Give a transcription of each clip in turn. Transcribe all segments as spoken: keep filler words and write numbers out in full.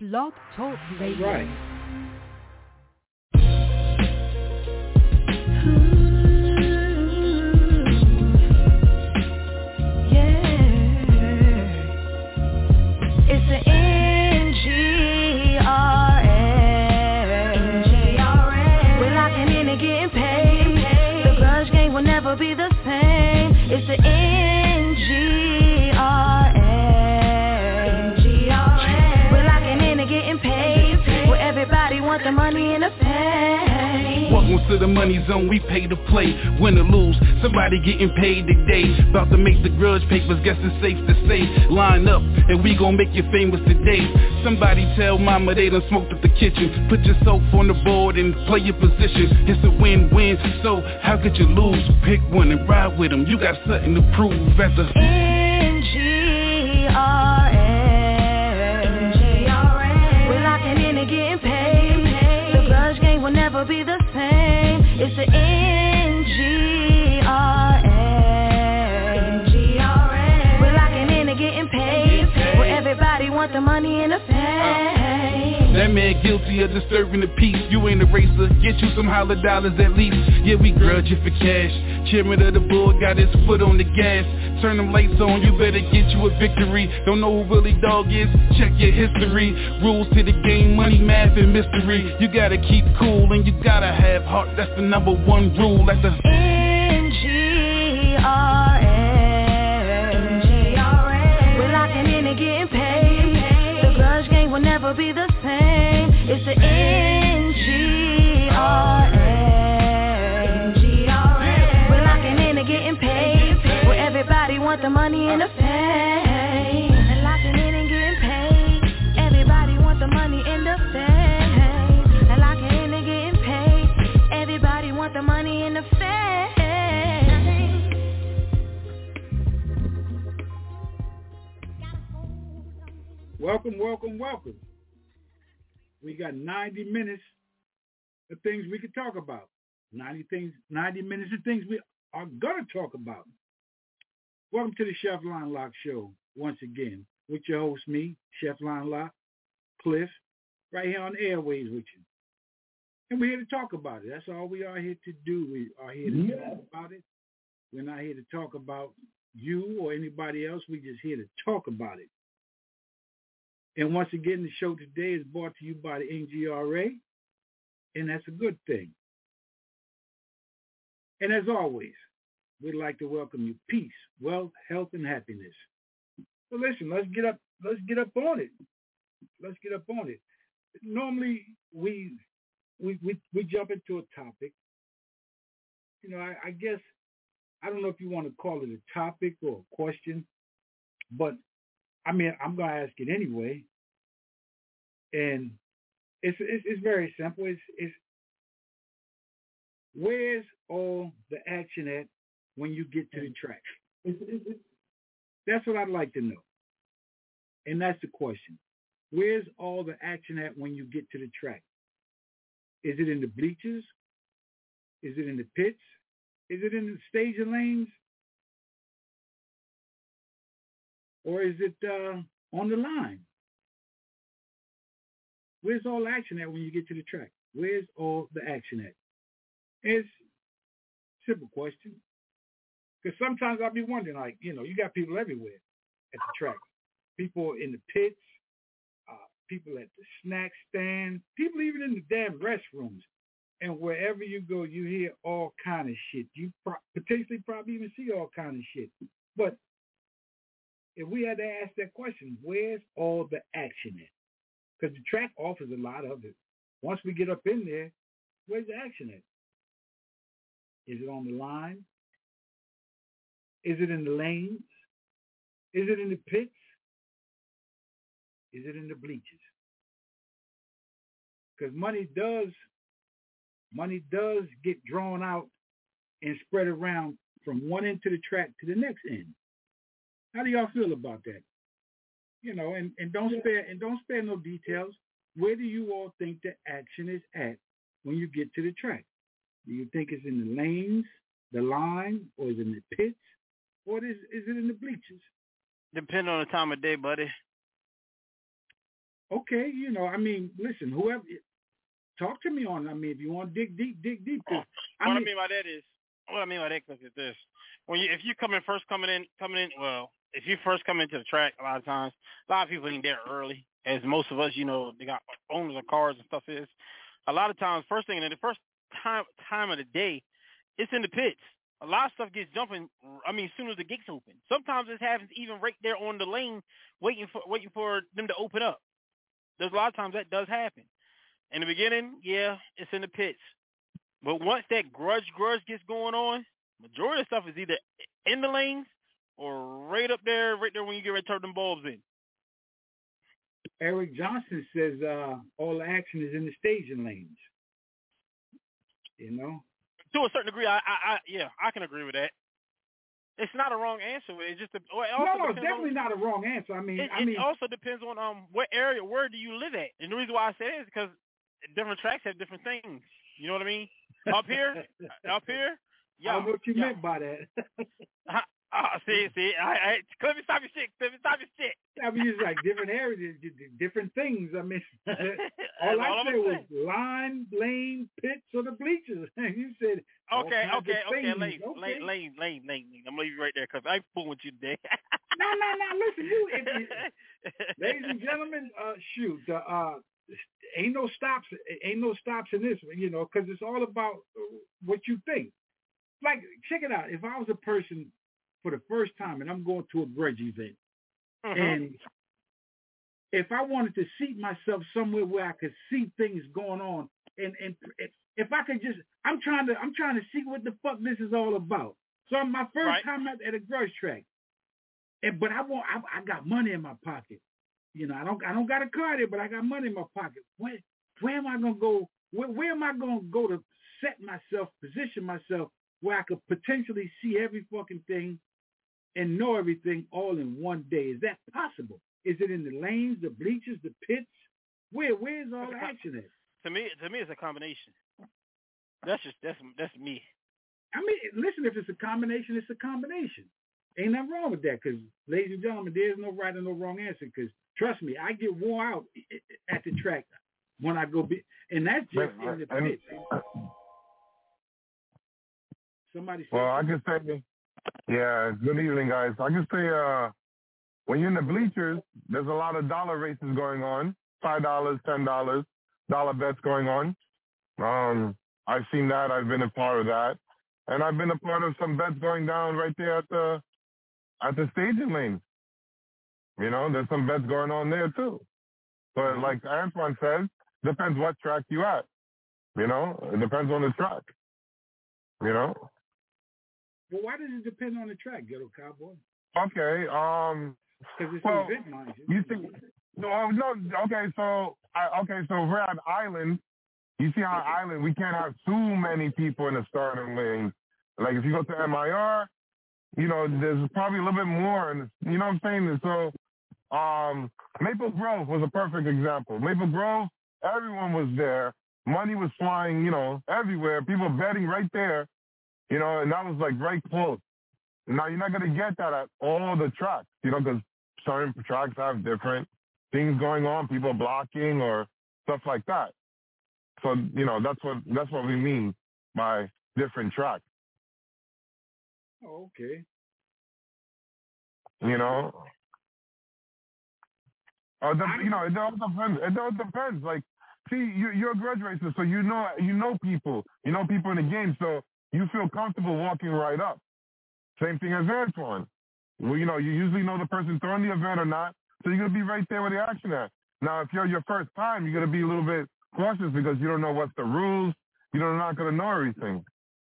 Blog Talk Radio. Right. Be the same. It's the N G R A. We're locking in and getting paid. Where everybody wants the money and the fame. Welcome to the money zone, we pay to play. Win or lose, somebody getting paid today. About to make the grudge papers, guess it's safe to say. Line up, and we gon' make you famous today. Somebody tell mama they done smoked up the kitchen. Put yourself on the board and play your position. It's a win-win, so how could you lose? Pick one and ride with them, you got something to prove at the N G R A. We're locking in and getting paid. The grudge game will never be the same. It's the N G R A. We're locking in and getting paid. Where everybody wants the money and the fame. That man guilty of disturbing the peace. You ain't a racer, get you some holler dollars at least. Yeah, we grudge you for cash. Chairman of the board got his foot on the gas. Turn them lights on, you better get you a victory. Don't know who Willie Dog is? Check your history. Rules to the game, money, math, and mystery. You gotta keep cool and you gotta have heart. That's the number one rule at the N G R A. We're locking in and getting paid. The grudge game will never be the same. It's the N G R A. We're locking in and getting paid. Where everybody wants the money and the fame. And locking in and getting paid. Everybody wants the money and the fame. And locking in and getting paid. Everybody wants the money and the fame. Welcome, welcome, welcome. We got ninety minutes of things we could talk about. ninety things, ninety minutes of things we are going to talk about. Welcome to the Chef Line Lock Show once again with your host, me, Chef Line Lock, Cliff, right here on the airways with you. And we're here to talk about it. That's all we are here to do. We are here to yeah. talk about it. We're not here to talk about you or anybody else. We're just here to talk about it. And once again, the show today is brought to you by the N G R A, and that's a good thing. And as always, we'd like to welcome you peace, wealth, health, and happiness. So listen, let's get up, let's get up on it. Let's get up on it. Normally, we we we, we jump into a topic. You know, I, I guess, I don't know if you want to call it a topic or a question, but I mean, I'm going to ask it anyway. And it's, it's it's very simple. It's it's where's all the action at when you get to the track? It's, it's, it's, that's what I'd like to know. And that's the question. Where's all the action at when you get to the track? Is it in the bleachers? Is it in the pits? Is it in the staging lanes? Or is it uh, on the line? Where's all the action at when you get to the track? Where's all the action at? It's a simple question. Because sometimes I'll be wondering, like, you know, you got people everywhere at the track. People in the pits, uh, people at the snack stand, people even in the damn restrooms. And wherever you go, you hear all kind of shit. You pro- potentially probably even see all kind of shit. But if we had to ask that question, where's all the action at? Because the track offers a lot of it. Once we get up in there, where's the action at? Is it on the line? Is it in the lanes? Is it in the pits? Is it in the bleachers? Because money does, money does get drawn out and spread around from one end to the track to the next end. How do y'all feel about that? You know, and, and don't spare and don't spare no details. Where do you all think the action is at when you get to the track? Do you think it's in the lanes, the line, or is it in the pits, or is is it in the bleachers? Depending on the time of day, buddy. okay, you know, I mean, listen, whoever, talk to me on. I mean, if you want to dig deep, dig deep. Oh, I what mean, I mean by that is, what I mean by that is this: when you, if you come in first, coming in, coming in, well, if you first come into the track, a lot of times, a lot of people ain't there early, as most of us, you know, they got owners of cars and stuff. Is a lot of times, first thing, and the first time time of the day, it's in the pits. A lot of stuff gets jumping. I mean, as soon as the gates open. Sometimes this happens even right there on the lane, waiting for waiting for them to open up. There's a lot of times that does happen. In the beginning, yeah, it's in the pits. But once that grudge grudge gets going on, majority of stuff is either in the lanes or right up there, right there when you get ready to turn them bulbs in. Eric Johnson says uh, all the action is in the staging lanes. You know? To a certain degree, I, I, I yeah, I can agree with that. It's not a wrong answer. It's just a, well, it also no, no, it's definitely on, not a wrong answer. I mean, it, I mean, it also depends on um what area, where do you live at, and the reason why I say that is because different tracks have different things. You know what I mean? Up here, up here, yeah. I don't know what you yeah. meant by that. uh, uh, see, see, I, I, let me stop your shit. Let me stop your shit. I mean, it's like different areas, different things. I mean, all I all said was line, lane, pits, or the bleachers. You said okay, okay, okay, lane, okay. lane, lane, lane, lane. I'm gonna leave you right there because I ain't fooling with you today. no, no, no. Listen, you, if you ladies and gentlemen, uh, shoot, uh, uh, ain't no stops, ain't no stops in this, you know, because it's all about what you think. Like, check it out. If I was a person for the first time and I'm going to a grudge event. Mm-hmm. And if I wanted to seat myself somewhere where I could see things going on, and, and if I could just, I'm trying to, I'm trying to see what the fuck this is all about. So I'm my first right. time at, at a grudge track, and but I want, I, I got money in my pocket. You know, I don't, I don't got a car there, but I got money in my pocket. Where, where am I gonna go? Where, where am I gonna go to set myself, position myself where I could potentially see every fucking thing and know everything all in one day? Is that possible? Is it in the lanes, the bleachers, the pits? Where where's all the action at? To me, to me, it's a combination. That's just that's that's me. I mean, listen, if it's a combination, it's a combination. Ain't nothing wrong with that. Because, ladies and gentlemen, there's no right or no wrong answer. Because trust me, I get worn out at the track when I go, be, and that's just in the pits. Somebody. Well, I can say, yeah. Good evening, guys. I can say, uh, when you're in the bleachers, there's a lot of dollar races going on. Five dollars, ten dollars, dollar bets going on. Um, I've seen that. I've been a part of that, and I've been a part of some bets going down right there at the at the staging lane. You know, there's some bets going on there too. But like Antoine says, depends what track you at. You know, it depends on the track. You know. Well, why does it depend on the track, Ghetto Cowboy? Okay. Um. Because it's well, an event, mind you. You see, no, no. Okay, so I, okay, so we're at Island. You see how Island we can't have too many people in the starting lane. Like if you go to M I R, you know, there's probably a little bit more, and you know what I'm saying. And so, um, Maple Grove was a perfect example. Maple Grove, everyone was there. Money was flying, you know, everywhere. People betting right there, you know, and that was like right close. Now you're not gonna get that at all the tracks, you know, because certain tracks have different things going on, people blocking or stuff like that. So, you know, that's what that's what we mean by different tracks. Oh, okay. You know, or the, you know, it all depends. It all depends. Like, see, you, you're a grudge racer, so you know you know people, you know people in the game, so you feel comfortable walking right up. Same thing as Antoine. Well, you know, you usually know the person throwing the event or not, so you're going to be right there where the action at. Now, if you're your first time, you're going to be a little bit cautious because you don't know what's the rules. You're not going to know everything.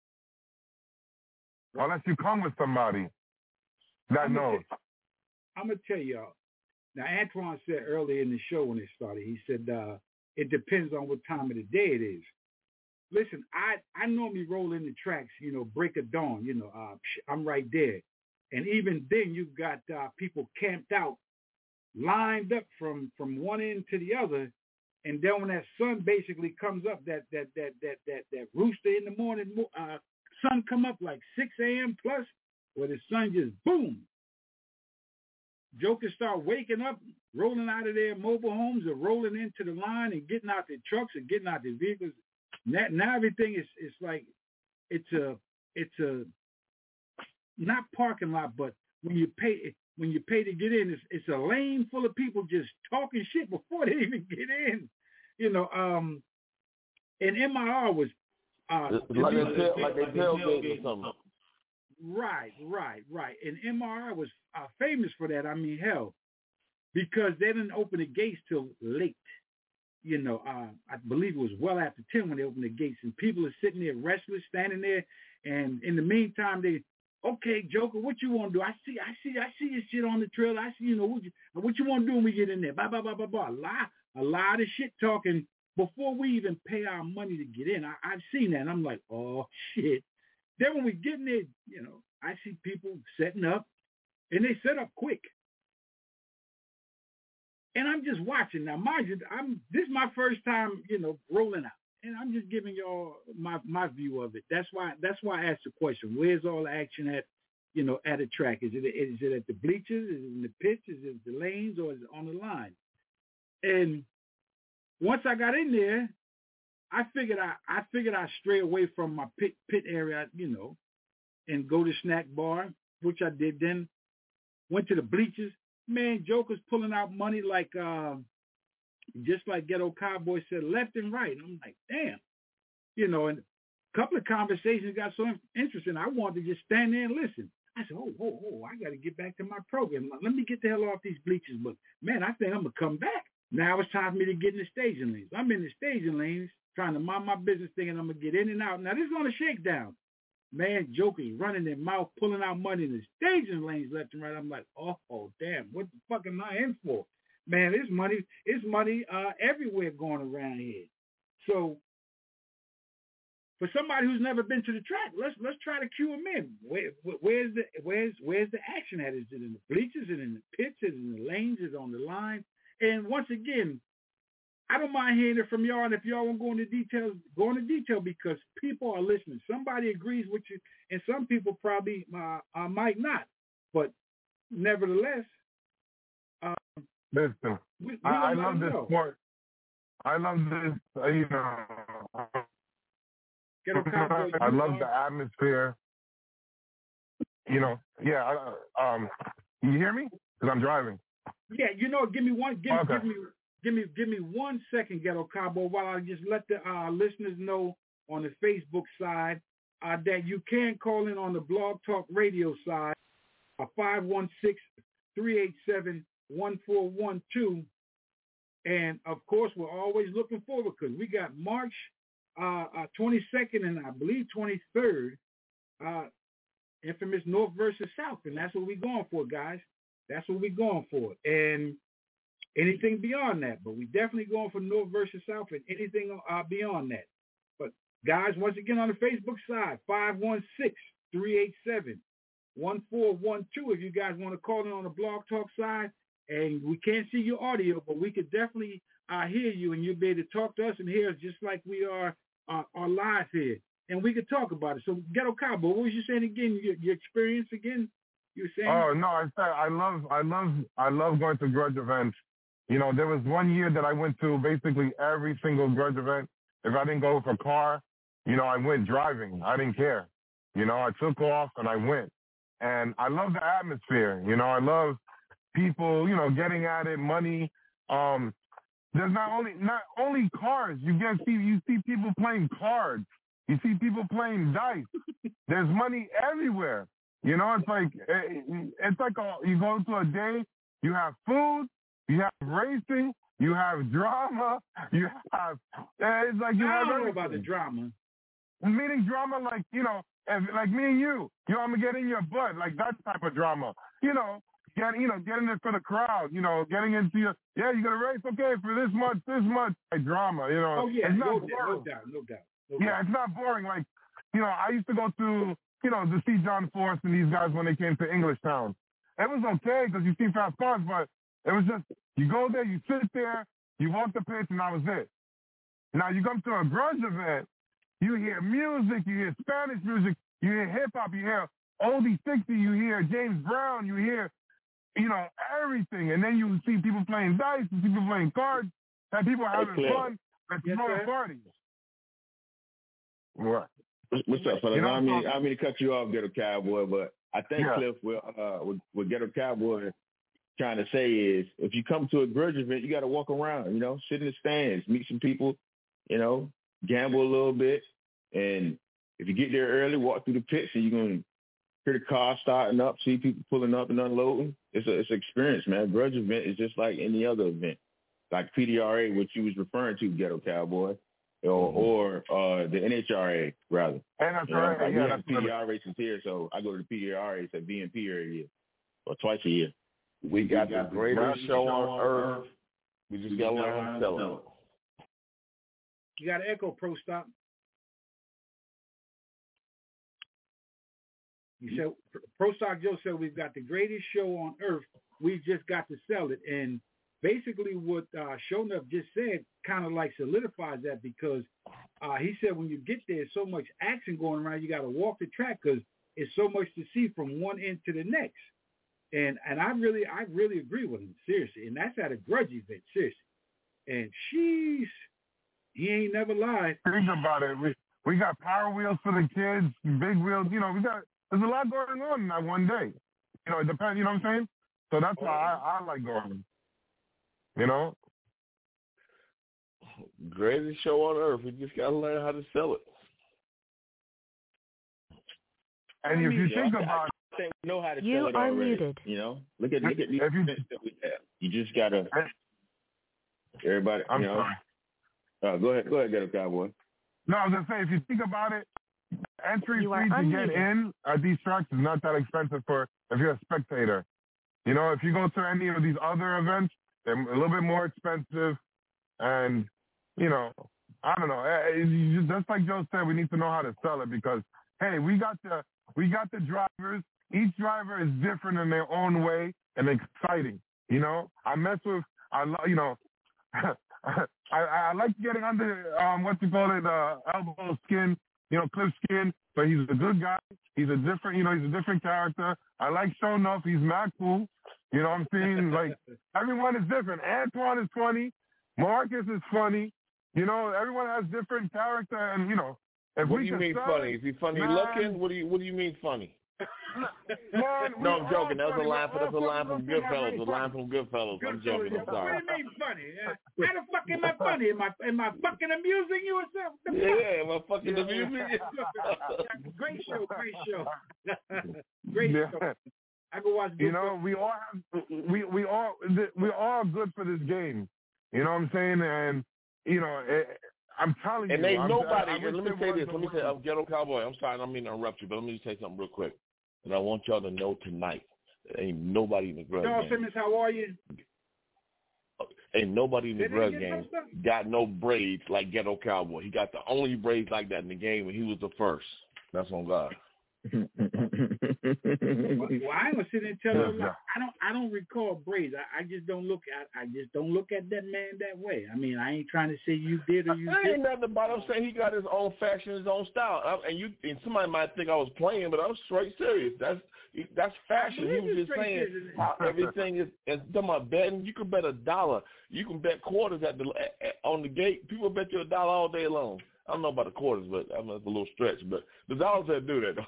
Unless you come with somebody that I'm knows. Gonna I'm going to tell y'all. Now, Antoine said earlier in the show when it started, he said, uh, it depends on what time of the day it is. Listen, I, I normally roll in the tracks, you know, break of dawn, you know, uh, I'm right there. And even then you've got uh, people camped out, lined up from, from one end to the other. And then when that sun basically comes up, that that that that that, that rooster in the morning, uh, sun come up like six a.m. plus, where the sun just boom. Jokers start waking up, rolling out of their mobile homes or rolling into the line and getting out their trucks and getting out their vehicles. Now, now everything is it's like it's a it's a not parking lot, but when you pay when you pay to get in, it's, it's a lane full of people just talking shit before they even get in. You know, um, and M I R was uh, like, they tail, like they tailgate or something. Right, right, right. And M R I was uh, famous for that. I mean, hell, because they didn't open the gates till late. You know, uh, I believe it was well after ten when they opened the gates, and people are sitting there restless, standing there, and in the meantime, they, okay, Joker, what you want to do? I see, I see, I see your shit on the trail. I see, you know, what you, what you want to do when we get in there? Blah, blah, blah, blah, blah. A lot, a lot of shit talking before we even pay our money to get in. I, I've seen that, and I'm like, oh, shit. Then when we get in there, you know, I see people setting up, and they set up quick. And I'm just watching. Now, mind you, I'm, this is my first time, you know, rolling out. And I'm just giving y'all my, my view of it. That's why that's why I asked the question, where's all the action at, you know, at a track? Is it is it at the bleachers? Is it in the pits? Is it the lanes? Or is it on the line? And once I got in there, I figured I, I figured I'd stray away from my pit pit area, you know, and go to snack bar, which I did then. Went to the bleachers. Man, Joker's pulling out money like, uh, just like Ghetto Cowboy said, left and right. And I'm like, damn. You know, and a couple of conversations got so interesting, I wanted to just stand there and listen. I said, oh, oh, oh, I got to get back to my program. Let me get the hell off these bleachers. But, man, I think I'm going to come back. Now it's time for me to get in the staging lanes. I'm in the staging lanes trying to mind my business, thinking I'm going to get in and out. Now, this is on a shakedown. Man, Joker's running their mouth, pulling out money in the staging lanes left and right. I'm like, oh, oh, damn, what the fuck am I in for? Man, there's money, there's money uh, everywhere going around here. So for somebody who's never been to the track, let's let's try to cue them in. Where, where's the where's where's the action at? Is it in the bleachers? Is it in the pits? Is it in the lanes? Is it on the line? And once again, I don't mind hearing it from y'all, and if y'all want to go into details, go into detail because people are listening. Somebody agrees with you, and some people probably uh, uh, might not. But nevertheless, um, listen, we, we I, I love know. this sport. I love this, uh, you know. Cowboy, I love the atmosphere. You know, yeah. I, um, you hear me? Because I'm driving. Yeah, you know, give me one. Give, okay. give me. Give me give me one second, Ghetto Cowboy, while I just let the uh, listeners know on the Facebook side uh, that you can call in on the Blog Talk Radio side, uh, five one six, three eight seven, one four one two. And, of course, we're always looking forward because we got March uh, uh, twenty-second and I believe twenty-third, uh, infamous North versus South. And that's what we're going for, guys. That's what we're going for. And anything beyond that, but we definitely going for North versus South and anything uh, beyond that. But, guys, once again, on the Facebook side, five one six, three eight seven, one four one two if you guys want to call in on the Blog Talk side. And we can't see your audio, but we could definitely uh, hear you, and you'll be able to talk to us and hear us just like we are uh, are live here. And we could talk about it. So, Ghetto Cowboy, what was you saying again, your, your experience again? You were saying? Oh, no, I said I love, I love, I love going to grudge events. You know, there was one year that I went to basically every single grudge event. If I didn't go for a car, you know, I went driving. I didn't care. You know, I took off and I went. And I love the atmosphere. You know, I love people, you know, getting at it, money. Um, there's not only not only cards. You get see you see people playing cards. You see people playing dice. There's money everywhere. You know, it's like it's like a, you go to a day, you have food. You have racing, you have drama, you have, it's like you I have don't everything. know about the drama. Meaning drama like, you know, if, like me and you, you know, I'm going to get in your butt, like that type of drama. You know, get, you know, getting it for the crowd, you know, getting into your, yeah, you're going to race, okay, for this much, this much, like drama, you know. Oh, yeah, it's no, not doubt, no doubt, no doubt. No yeah, doubt. it's not boring. Like, you know, I used to go to, you know, to see John Force and these guys when they came to Englishtown. It was okay because you see fast cars, but it was just, you go there, you sit there, you walk the pitch, and that was it. Now, you come to a grudge event, you hear music, you hear Spanish music, you hear hip-hop, you hear oldie sixty, you hear James Brown, you hear you know, everything. And then you see people playing dice, and people playing cards, and people having Cliff. fun at Yes, throwing sir. parties. What? What's up, fellas? You know, I mean, I mean to cut you off, Ghetto Cowboy, but I think Yeah. Cliff, what, uh, what, what Ghetto Cowboy trying to say is, if you come to a grudge event, you got to walk around, you know, sit in the stands, meet some people, you know, gamble a little bit, and if you get there early, walk through the pits, and you're gonna hear the car starting up, see people pulling up and unloading. It's a it's an experience, man. Grudge event is just like any other event, like P D R A, which you was referring to, Ghetto Cowboy. Or, or uh, the N H R A, rather. And that's you know, right. like Yeah, we have that's P D right. R races here, so I go to the P D R race at V M P every year, or twice a year. We got, we got the greatest show on earth. We just got to learn how to sell it. You got an echo, Pro Stop. You said, Pro Stock Joe said we've got the greatest show on earth. We just got to sell it. And basically what uh, Shonuff just said kind of like solidifies that, because uh, he said when you get there, so much action going around, you got to walk the track because it's so much to see from one end to the next. And and I really I really agree with him, seriously. And that's at a grudge event, seriously. And she's, he ain't never lied. Think about it. We we got power wheels for the kids, big wheels. You know, we got, there's a lot going on in that one day. You know, it depends, you know what I'm saying? So that's why I, I like going. You know? Greatest show on earth. We just got to learn how to sell it. And if you yeah, think I, about I think we know how to You sell it are already. muted. You know, look at look at these If you- events that we have. You just gotta everybody. I'm you know, sorry. uh, go ahead, go ahead, Ghetto Cowboy. No, I was gonna say, if you think about it, entry You are fee to get unmuted. in at these tracks is not that expensive for if you're a spectator. You know, if you go to any of these other events, they're a little bit more expensive, and you know, I don't know. Eh, eh, you just, just like Joe said, we need to know how to sell it because hey, we got the we got the drivers. Each driver is different in their own way and exciting. You know, I mess with I lo- you know. I, I like getting under um what you call it, uh, elbow skin, you know, Cliff skin, but he's a good guy. He's a different, you know, he's a different character. I like Shonuff. He's mad cool. You know what I'm saying? Like, everyone is different. Antoine is funny. Marcus is funny. You know, everyone has different character, and you know, if What we do you can mean sell funny? it, Is he funny man, looking? What do you What do you mean funny? Man, we No, I'm all joking. That was funny. a line. We're That's a all line funny. from Goodfellas. A line from Goodfellas. I'm joking. I'm What sorry. do you mean funny? Uh, how the fuck am I funny? Am I am I fucking amusing you or something? The fuck? Yeah, am I fucking Yeah. amusing Great show, great show, great Yeah. show. I go watch. You know, we all have, we we all we all good for this game. You know what I'm saying? And you know, it, I'm telling And you, ain't I'm, nobody. I, I and let me wish say there this. was Let me no say, way. I'm Ghetto Cowboy. I'm sorry. I don't mean to interrupt you, but let me just say something real quick. And I want y'all to know tonight, there ain't nobody in the grudge Charles game. Simmons, how are you? Ain't nobody in the Did they grudge get game no stuff? got no braids like Ghetto Cowboy. He got the only braids like that in the game, and he was the first. That's on God. Well, well, I ain't gonna sit there and tell Yeah, you. yeah. I don't. I don't recall braids. I, I just don't look at. I just don't look at that man that way. I mean, I ain't trying to say you did or you I ain't didn't. nothing about him saying he got his own fashion, his own style. I, and you and somebody might think I was playing, but I was straight serious. That's that's fashion. He was just saying how everything is. And talking about betting, you can bet a dollar. You can bet quarters at the at, on the gate. People bet you a dollar all day long. I don't know about the quarters, but I mean, that's a little stretch. But the dollars that do that.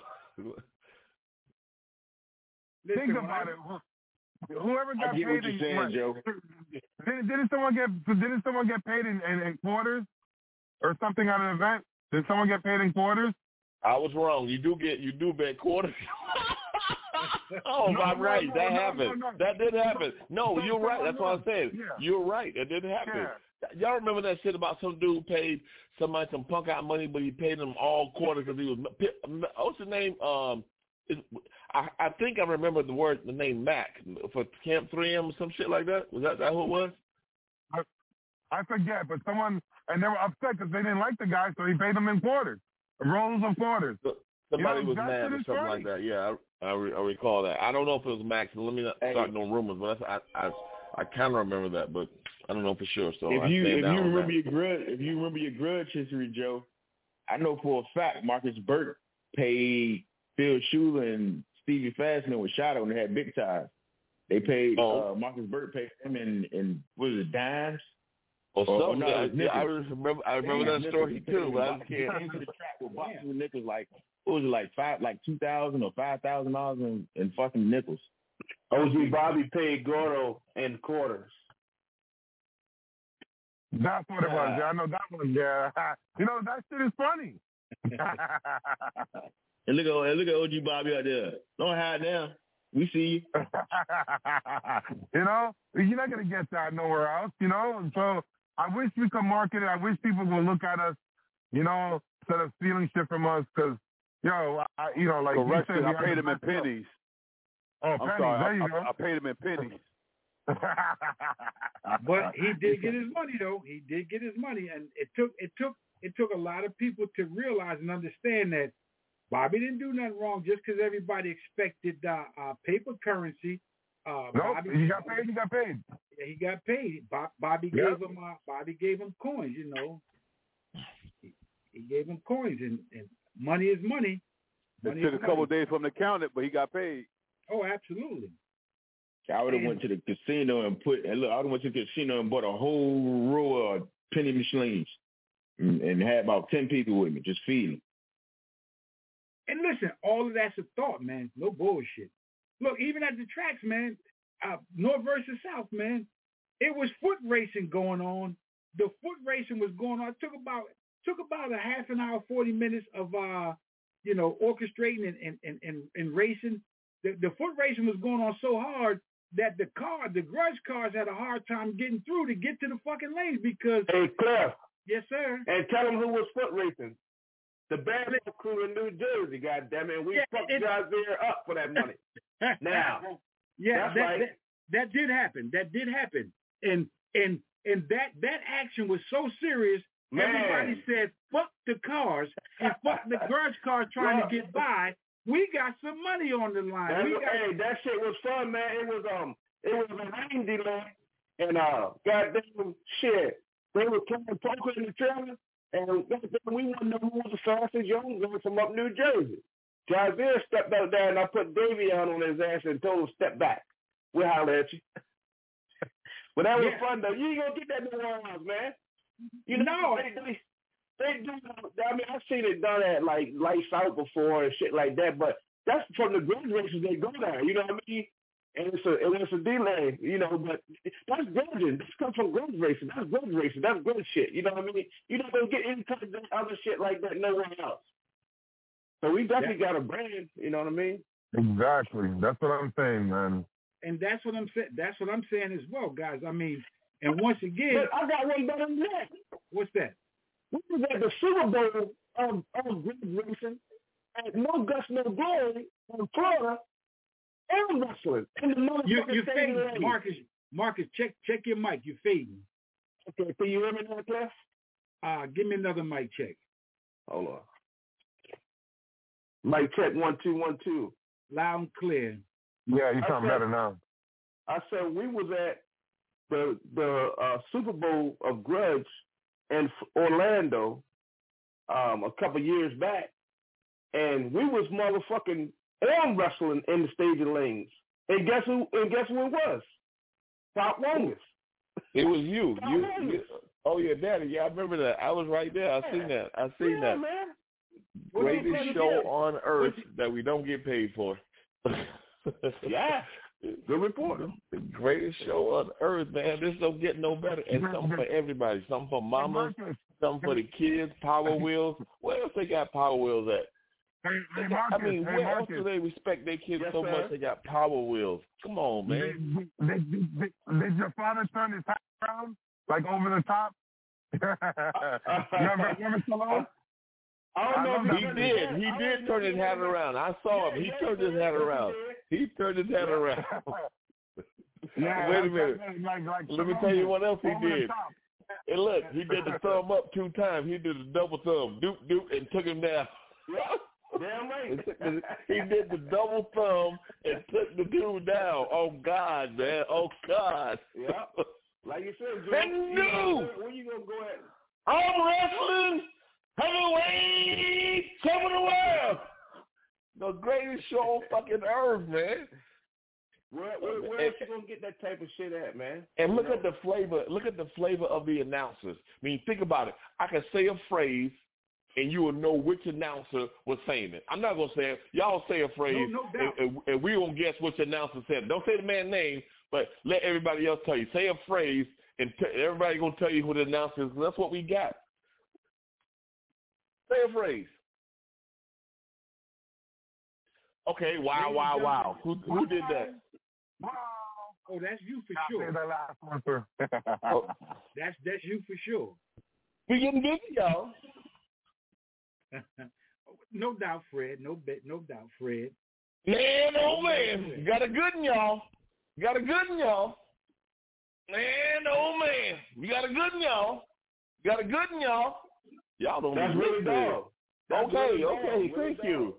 Listen, Think when about I- it. Whoever I got get paid what you're in saying, what? Joe. Didn't, didn't someone get didn't someone get paid in, in, in quarters or something at an event? Did someone get paid in quarters? I was wrong. You do get you do bet quarters. Oh, No, I'm no, right. no, that no, happened. no, no. That did happen. No, No, you're right. no, That's no. what I'm saying. Yeah. You're right. It did happen. Yeah. Y'all remember that shit about some dude paid somebody some punk out money, but he paid them all quarters because he was. What's his name? Um, is, I I think I remember the word the name Mac for Camp three M or some shit like that. Was that that who it was? I, I forget, but someone and they were upset because they didn't like the guy, so he paid them in quarters, rolls of quarters. Somebody Yo, was that mad shit or is something funny. like that. Yeah, I I, re, I recall that. I don't know if it was Max. Let me not Hey. start no rumors, but that's, I I I kind of remember that, but I don't know for sure. So if I you stand if down you on remember that. your grudge if you remember your grudge history, Joe, I know for a fact Marcus Burke paid Phil Shula and Stevie Fastman with Shadow and they had big ties. They paid Oh. uh, Marcus Burt paid him in in what was it, dimes? Or Or- or something. no, it I, was yeah, I nickels. remember. I remember Yeah, that story nickels. too. But I He just came can't. to the track with boxes with nickels like what was it like five like two thousand or five thousand dollars in in fucking nickels. O G Bobby paid Gordo in quarters. That's what it was. Yeah, I know that one. Yeah, you know that shit is funny. And look at and look at O G Bobby out there. Don't hide now. We see you. You know, you're not gonna get that nowhere else. You know, and so I wish we could market it. I wish people would look at us, you know, instead of stealing shit from us. Because, yo, I, you know, like correction, you said, I paid him in pennies. pennies. Oh, I'm pennies. sorry, There I, you I, go. I paid him in pennies. But he did get his money though. He did get his money, and it took it took it took a lot of people to realize and understand that Bobby didn't do nothing wrong just because everybody expected uh, uh, paper currency. Uh, No, Bobby, he got paid. He got paid. Yeah, he got paid. Bob, Bobby Yep. gave him uh, Bobby gave him coins. You know, he, he gave him coins, and, and money is money. It Money took is a couple money. of days from the accountant, but he got paid. Oh, absolutely. I would have And- went to the casino and put and look. I would have went to the casino and bought a whole row of penny machines and, and had about ten people with me just feeding. And listen, all of that's a thought, man. No bullshit. Look, even at the tracks, man, uh, North versus South, man, it was foot racing going on. The foot racing was going on. It took about took about a half an hour, forty minutes of uh, you know, orchestrating and and, and, and, and racing. The, the foot racing was going on so hard that the car, the grudge cars had a hard time getting through to get to the fucking lanes because Hey, Cliff, yes, sir. and tell them who was foot racing. The Bad Boy crew in New Jersey, goddammit. We Yeah, fucked it- Javier up for that money. Now, yeah, that's that, right. that that did happen. That did happen, and and and that that action was so serious. Man. Everybody said, "Fuck the cars and fuck the grudge cars trying Well, to get by." We got some money on the line. That's We what- got, hey, that shit was fun, man. It was um, it was a rain delay, and uh, goddamn shit, they were playing poker in the trailer, and goddamn, we want to know who was the fastest young guy from up New Jersey. Javier stepped out there, and I put Davey out on his ass and told him step back. We'll holler at you. But that was Yeah. fun though. You ain't gonna get that nowhere else, man. You know, No. they, they, they do. I mean, I've seen it done at like Lights Out before and shit like that. But that's from the grudge races they go there. You know what I mean? And it's a and it's a delay. You know, but that's grudging. This comes from grudge racing. That's grudge racing. That's grudge shit. You know what I mean? You're not gonna get any kind of other shit like that nowhere else. So we definitely got a brand. You know what I mean? Exactly. That's what I'm saying, man. and that's what I'm saying. That's what I'm saying as well, guys. I mean, and once again, But I got one better than that. what's that? We was at the Super Bowl of, of grudge racing at No Guts No Glory in Florida and wrestling in the motherfucking You you same fading, lane. Marcus. Marcus, check check your mic. You fading. Okay, can you hear me now, Cliff? Uh, give me another mic check. Hold on. Mic check one two one two. Loud and clear. Yeah, you I sound said- better now. I said we was at the the uh, Super Bowl of Grudge in F- Orlando um, a couple years back, and we was motherfucking arm wrestling in the staging lanes. And guess who? And guess who it was? Pop Longus. It was you. Pop You, Longus. you. Oh yeah, Daddy. Yeah, I remember that. I was right there. I seen that. I seen Yeah, that. man. Greatest show on earth that we don't get paid for. Yeah. Good reporter. The greatest show on earth, man. This don't get no better. And something for everybody. Something for mamas. Something for the kids. Power Wheels. Where else they got Power Wheels at? Hey, They hey, got- Marcus, I mean, hey, where else Marcus. do they respect their kids Yes, so sir. much they got Power Wheels? Come on, man. Did, did, did, did, did your father turn his hat around, like over the top? remember, remember Stallone? I don't know I if love He that. did. He I did don't turn know his if hat he- around. I saw him. He Yeah, turned his yeah, hat yeah, around. he He turned his hat around. Yeah, Wait a that's- minute. that's Like, like Let me Stallone tell you did. what else he Over the did. top. And look, he did the thumb up two times. He did the double thumb, doop doop, and took him down. Damn right. And took the- he did the double thumb and took the dude down. Oh God, man! Oh God! Yeah. Like you said, Joe, They you knew. know, where you gonna go at? I'm wrestling heavyweight champion of the world. The greatest show on fucking earth, man. Where, where, where else you gonna get that type of shit at, man? And look you know? at the flavor. Look at the flavor of the announcers. I mean, think about it. I can say a phrase, and you will know which announcer was saying it. I'm not gonna say it. Y'all say a phrase, no, no doubt. and, and, and we gonna guess which announcer said it. Don't say the man's name, but let everybody else tell you. Say a phrase, and t- everybody gonna tell you who the announcer is. 'Cause that's what we got. Say a phrase. Okay. Wow! Wow! Wow! Who who did that? Wow. Oh, that's you for I'll sure. say that last one, sir. Oh, That's that's you for sure. we getting busy, y'all. No doubt, Fred. No bet. No doubt, Fred. Man, oh man, you got a good one, y'all. You got a good one, y'all. Man, oh man, you got a good one, y'all. You got a good one, y'all. Y'all don't That's be really listening. dog. That's Okay, really dog. okay, Really thank you.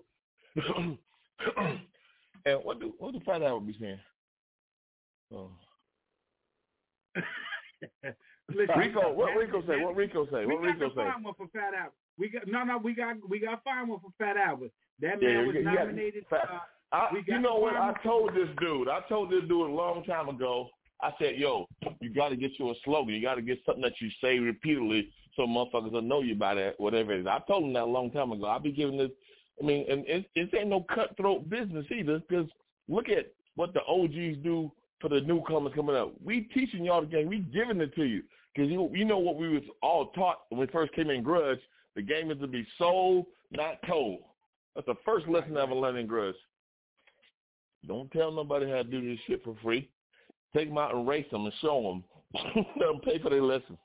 And what do what do Fat Albert be saying? Oh. Listen, Rico, what that- Rico say? that- What Rico say? We What got Rico to say? find one for Fat Albert. We got no, no. We got we got to find one for Fat Albert. That Yeah, man was you got- nominated. Fat- uh, I, we got you know to what? find I one- told this dude. I told this dude a long time ago. I said, "Yo, you got to get you a slogan. You got to get something that you say repeatedly, so motherfuckers will know you by that, whatever it is." I told him that a long time ago. I'll be giving this. I mean, and it, it ain't no cutthroat business either. Because look at what the O Gs do for the newcomers coming up. We teaching y'all the game. We giving it to you. Because you, you know what we was all taught when we first came in Grudge. The game is to be sold, not told. That's the first lesson I ever learned in Grudge. Don't tell nobody how to do this shit for free. Take them out and race them and show them. Let them pay for their lessons.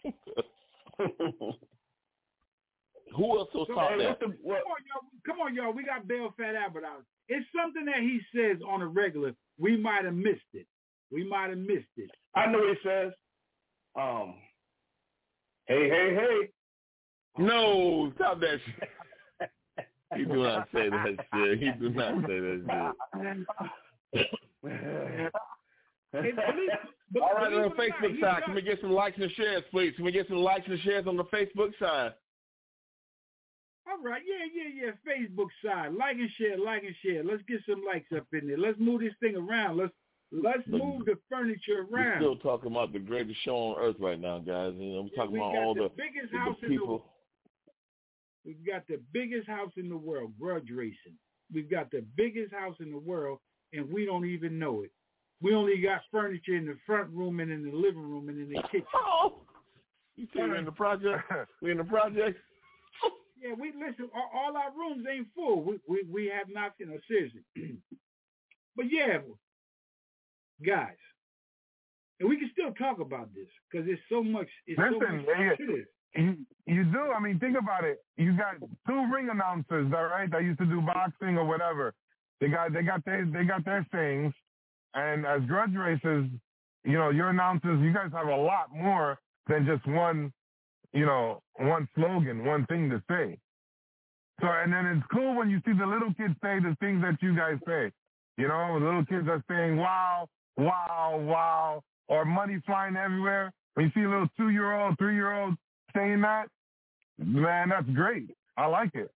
Who else was So, taught hey, that? the, come on, y'all. Come on, y'all. We got Bell Fat Albert out. It's something that he says on a regular. We might have missed it. We might have missed it. I know what he says. Um, hey, hey, hey. No, stop that shit. He do not say that shit. He do not say that shit. Hey, believe, but, All right, on the believe it or Facebook not, side, he can does- we get some likes and shares, please? Can we get some likes and shares on the Facebook side? All right, yeah, yeah, yeah. Facebook side, like and share, like and share. Let's get some likes up in there. Let's move this thing around. Let's let's Look, move the furniture We're around. still talking about the greatest show on earth right now, guys. You know, we're talking we about got all the the, biggest the, house the in the people. We've got the biggest house in the world, grudge racing. We've got the biggest house in the world, and we don't even know it. We only got furniture in the front room and in the living room and in the kitchen. Oh, you say we're in the project? We're in the project? Yeah, we listen. All, all our rooms ain't full. We we we have not, you know, seriously. But yeah, guys, and we can still talk about this because there's so much. It's so Listen, much yeah, to this. you, you do. I mean, think about it. You got two ring announcers, all right, that used to do boxing or whatever. They got they got their they got their things, and as grudge racers, you know, your announcers, you guys have a lot more than just one, you know, one slogan, one thing to say. So, and then it's cool when you see the little kids say the things that you guys say. You know, the little kids are saying, wow, wow, wow, or money flying everywhere. When you see a little two-year-old, three-year-old saying that, man, that's great. I like it.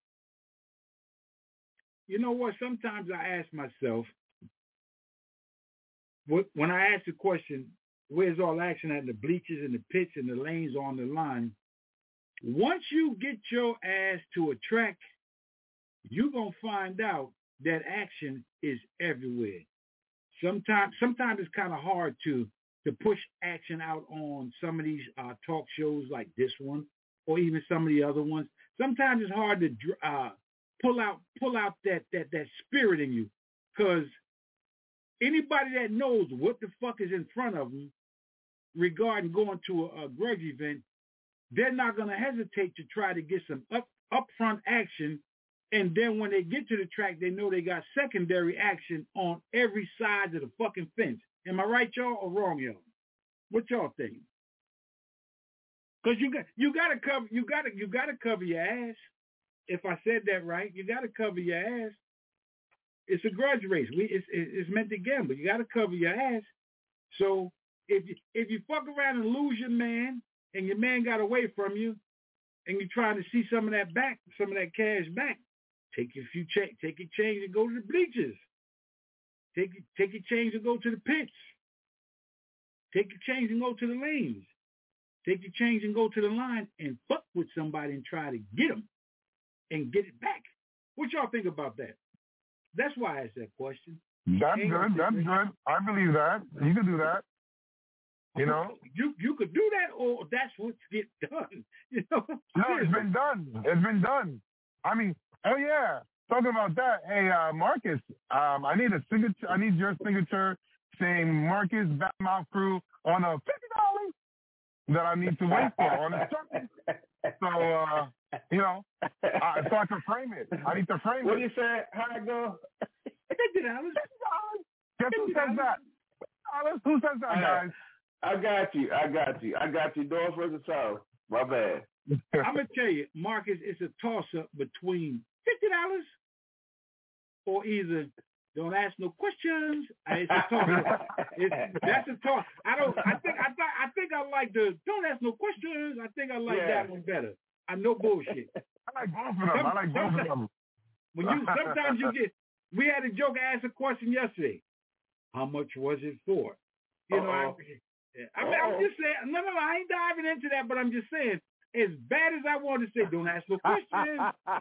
You know what? Sometimes I ask myself, when I ask the question, where's all action at the bleachers and the pitch and the lanes on the line? Once you get your ass to a track, you're going to find out that action is everywhere. Sometimes sometimes it's kind of hard to, to push action out on some of these uh, talk shows like this one or even some of the other ones. Sometimes it's hard to uh, pull out pull out that, that, that spirit in you because anybody that knows what the fuck is in front of them regarding going to a, a grudge event, they're not going to hesitate to try to get some up upfront action. And then when they get to the track, they know they got secondary action on every side of the fucking fence. Am I right, y'all, or wrong, y'all? What y'all think? Because you got you got to cover you got to you got to cover your ass. If I said that right, you got to cover your ass. It's a grudge race. We it's it's meant to gamble. You got to cover your ass. So if you if you fuck around and lose your man, and your man got away from you, and you're trying to see some of that back, some of that cash back, take your few check, take your change and go to the bleachers. Take your, take your change and go to the pits. Take your change and go to the lanes. Take your change and go to the line and fuck with somebody and try to get them and get it back. What y'all think about that? That's why I asked that question. That's Ain't good. That's good. I believe that. You can do that. You know? You you could do that, or that's what's get done. You know? No, it's been done. It's been done. I mean, oh yeah. Talking about that, hey uh, Marcus, um, I need a signature. I need your signature saying Marcus Badmouth Crew on a fifty dollars that I need to wait for on a truck. So uh, you know, uh, so I can frame it. I need to frame what it. What you say? How it go? Fifty dollars. Guess who says that? Who says that, guys? I got you. I got you. I got you. North versus South. My bad. I'm gonna tell you, Marcus, it's a toss-up between fifty dollars or either don't ask no questions. It's a toss-up. It's, that's a toss. I don't. I think. I thought. I think I like the don't ask no questions. I think I like yeah. that one better. I know bullshit. I like both of them. Some, I like both of them. When you sometimes you get. We had a joke. I asked a question yesterday. How much was it for? You know. I, I mean, I'm just saying, no, no, no, I ain't diving into that, but I'm just saying, as bad as I want to say, don't ask no questions.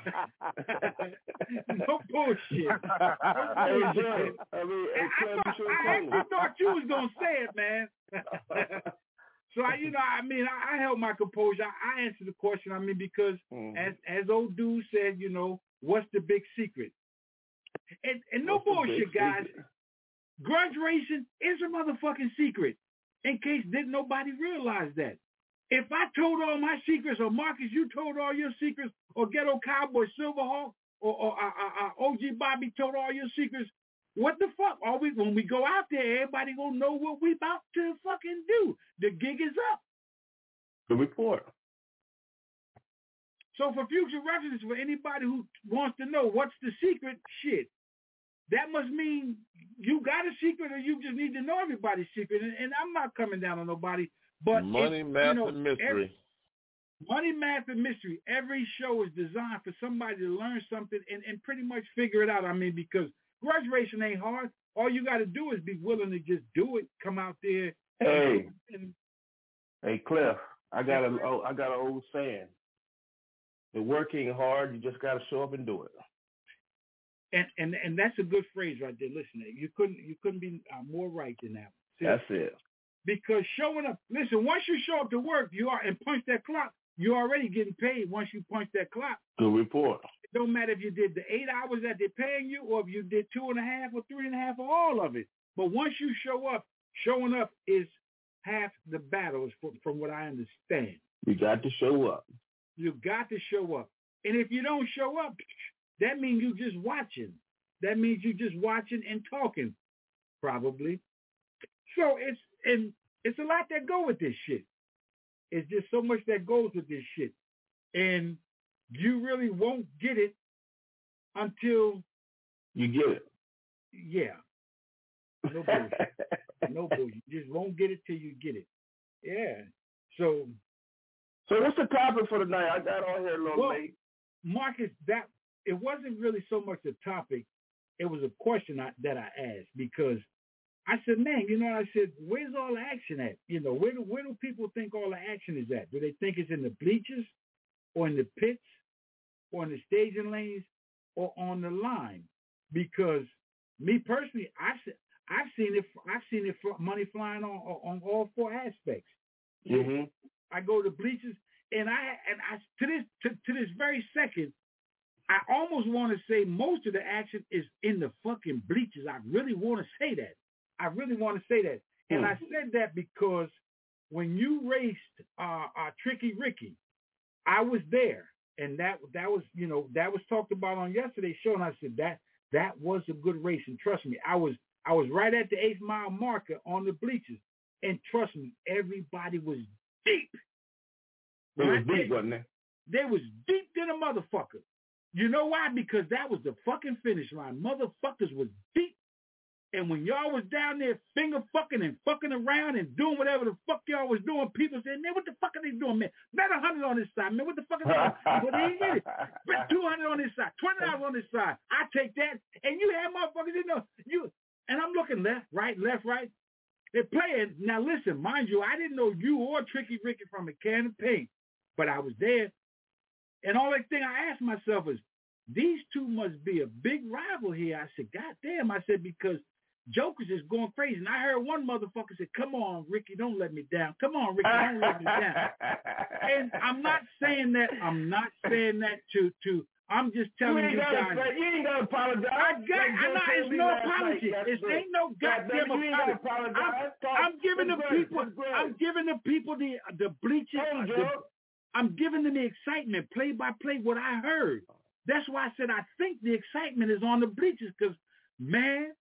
No bullshit. No bullshit. I, mean, I, thought, I actually thought you was going to say it, man. So, I, you know, I mean, I, I held my composure. I, I answered the question, I mean, because mm. as as old dude said, you know, what's the big secret? And, and no what's bullshit, guys. Secret? Grudge racing is a motherfucking secret. In case didn't nobody realize that. If I told all my secrets, or Marcus, you told all your secrets, or Ghetto Cowboy Silverhawk, or, or uh, uh, uh, O G Bobby told all your secrets, what the fuck? Are we, when we go out there, everybody gonna know what we about to fucking do. The gig is up. The report. So for future reference, for anybody who wants to know what's the secret, shit, that must mean you got a secret or you just need to know everybody's secret. And, and I'm not coming down on nobody, but money, math, you know, and mystery. Every, money, math, and mystery. Every show is designed for somebody to learn something and, and pretty much figure it out. I mean, because grudge racing ain't hard. All you got to do is be willing to just do it. Come out there. Hey, and, hey, Cliff. I got a oh, I got an old saying. The work ain't hard. You just got to show up and do it. And and and that's a good phrase right there. Listen, you couldn't you couldn't be uh, more right than that. See, that's it. Because showing up, listen, once you show up to work, you are and punch that clock, you're already getting paid once you punch that clock. Good report. It don't matter if you did the eight hours that they're paying you, or if you did two and a half or three and a half, or all of it. But once you show up, showing up is half the battle, from, from what I understand. You got to show up. You got to show up. And if you don't show up, that means you just watching. That means you just watching and talking, probably. So it's and it's a lot that go with this shit. It's just so much that goes with this shit. And you really won't get it until you get it. Yeah. No bullshit. No bullshit. You just won't get it till you get it. Yeah. So So what's the topic for tonight? I got on here a little well, late. Marcus, that it wasn't really so much a topic. It was a question I, that I asked because I said, man, you know, I said, where's all the action at? You know, where do, where do people think all the action is at? Do they think it's in the bleachers or in the pits or in the staging lanes or on the line? Because me personally, I've, I've seen it. I've seen it money flying on on all four aspects. Mm-hmm. I go to bleachers, and I and I to this to, to this very second, I almost want to say most of the action is in the fucking bleachers. I really want to say that. I really want to say that. And I said that because when you raced uh, uh, Tricky Ricky, I was there. And that that was, you know, that was talked about on yesterday's show. And I said that that was a good race. And trust me, I was I was right at the eighth mile marker on the bleachers. And trust me, everybody was deep. They was deep, wasn't they? They was deep than a motherfucker. You know why? Because that was the fucking finish line. Motherfuckers was deep. And when y'all was down there finger fucking and fucking around and doing whatever the fuck y'all was doing, people said, man, what the fuck are they doing, man? Bet a hundred on this side, man. What the fuck are they doing? But they ain't get it. Bet two hundred on this side, twenty dollars on this side. I take that. And you had motherfuckers, you know, you And I'm looking left, right, left, right. They're playing. Now listen, mind you, I didn't know you or Tricky Ricky from a can of paint, but I was there. And all that thing I asked myself is, these two must be a big rival here. I said, God damn. I said, because Jokers is going crazy. And I heard one motherfucker say, come on, Ricky, don't let me down. Come on, Ricky, don't let me down. And I'm not saying that. I'm not saying that to, to I'm just telling you, you guys. Gotta, you ain't got to apologize. I got, I'm not, it's no apology. It's ain't no goddamn apology. I'm, I'm giving the people, I'm giving the people the, the bleachers. The, I'm giving them the excitement, play by play, what I heard. That's why I said I think the excitement is on the bleachers because, man,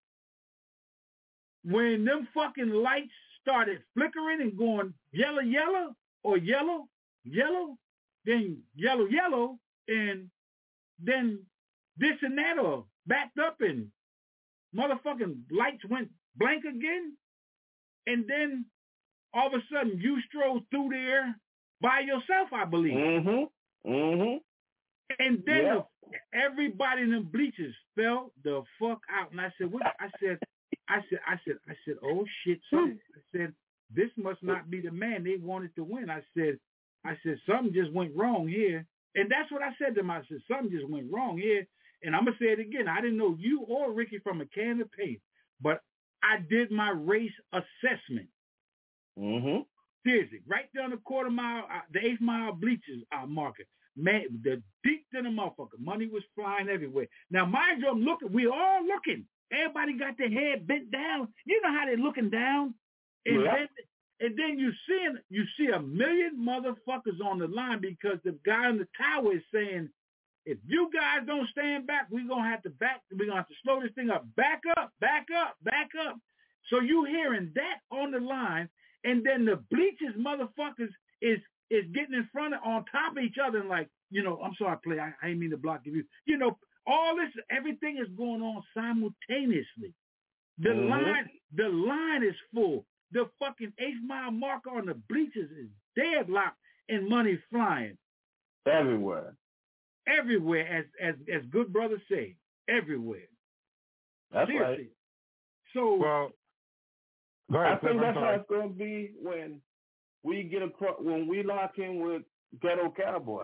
when them fucking lights started flickering and going yellow, yellow, or yellow, yellow, then yellow, yellow, and then this and that, or backed up and motherfucking lights went blank again, and then all of a sudden you strolled through there by yourself, I believe. Mm-hmm. Mm-hmm. And then yeah. the, everybody in the bleachers fell the fuck out. And I said, what? I said, I said, I said, I said, oh shit, something. I said, this must not be the man they wanted to win. I said, I said, something just went wrong here. And that's what I said to him. I said, something just went wrong here. And I'm going to say it again. I didn't know you or Ricky from a can of paint, but I did my race assessment. Mm-hmm. Seriously, right down the quarter mile, uh, the eighth mile bleachers uh, market. Man, the deep in the motherfucker. Money was flying everywhere. Now, mind you, I'm looking. We all looking. Everybody got their head bent down. You know how they're looking down? And, yeah. then, and then you see, you see a million motherfuckers on the line because the guy in the tower is saying, if you guys don't stand back, we're going to have to back. We're going to have to slow this thing up. Back up, back up, back up. So you hearing that on the line, and then the bleachers motherfuckers is is getting in front of, on top of each other and like, you know, I'm sorry, play. I, I didn't mean to block you. You know, all this, everything is going on simultaneously. The mm-hmm. line, the line is full. The fucking eighth mile marker on the bleachers is deadlocked and money flying everywhere, everywhere. As as as good brothers say, everywhere. That's Seriously. right. So, well, go ahead, I think that's how it's going to be when we get across, when we lock in with Ghetto Cowboy.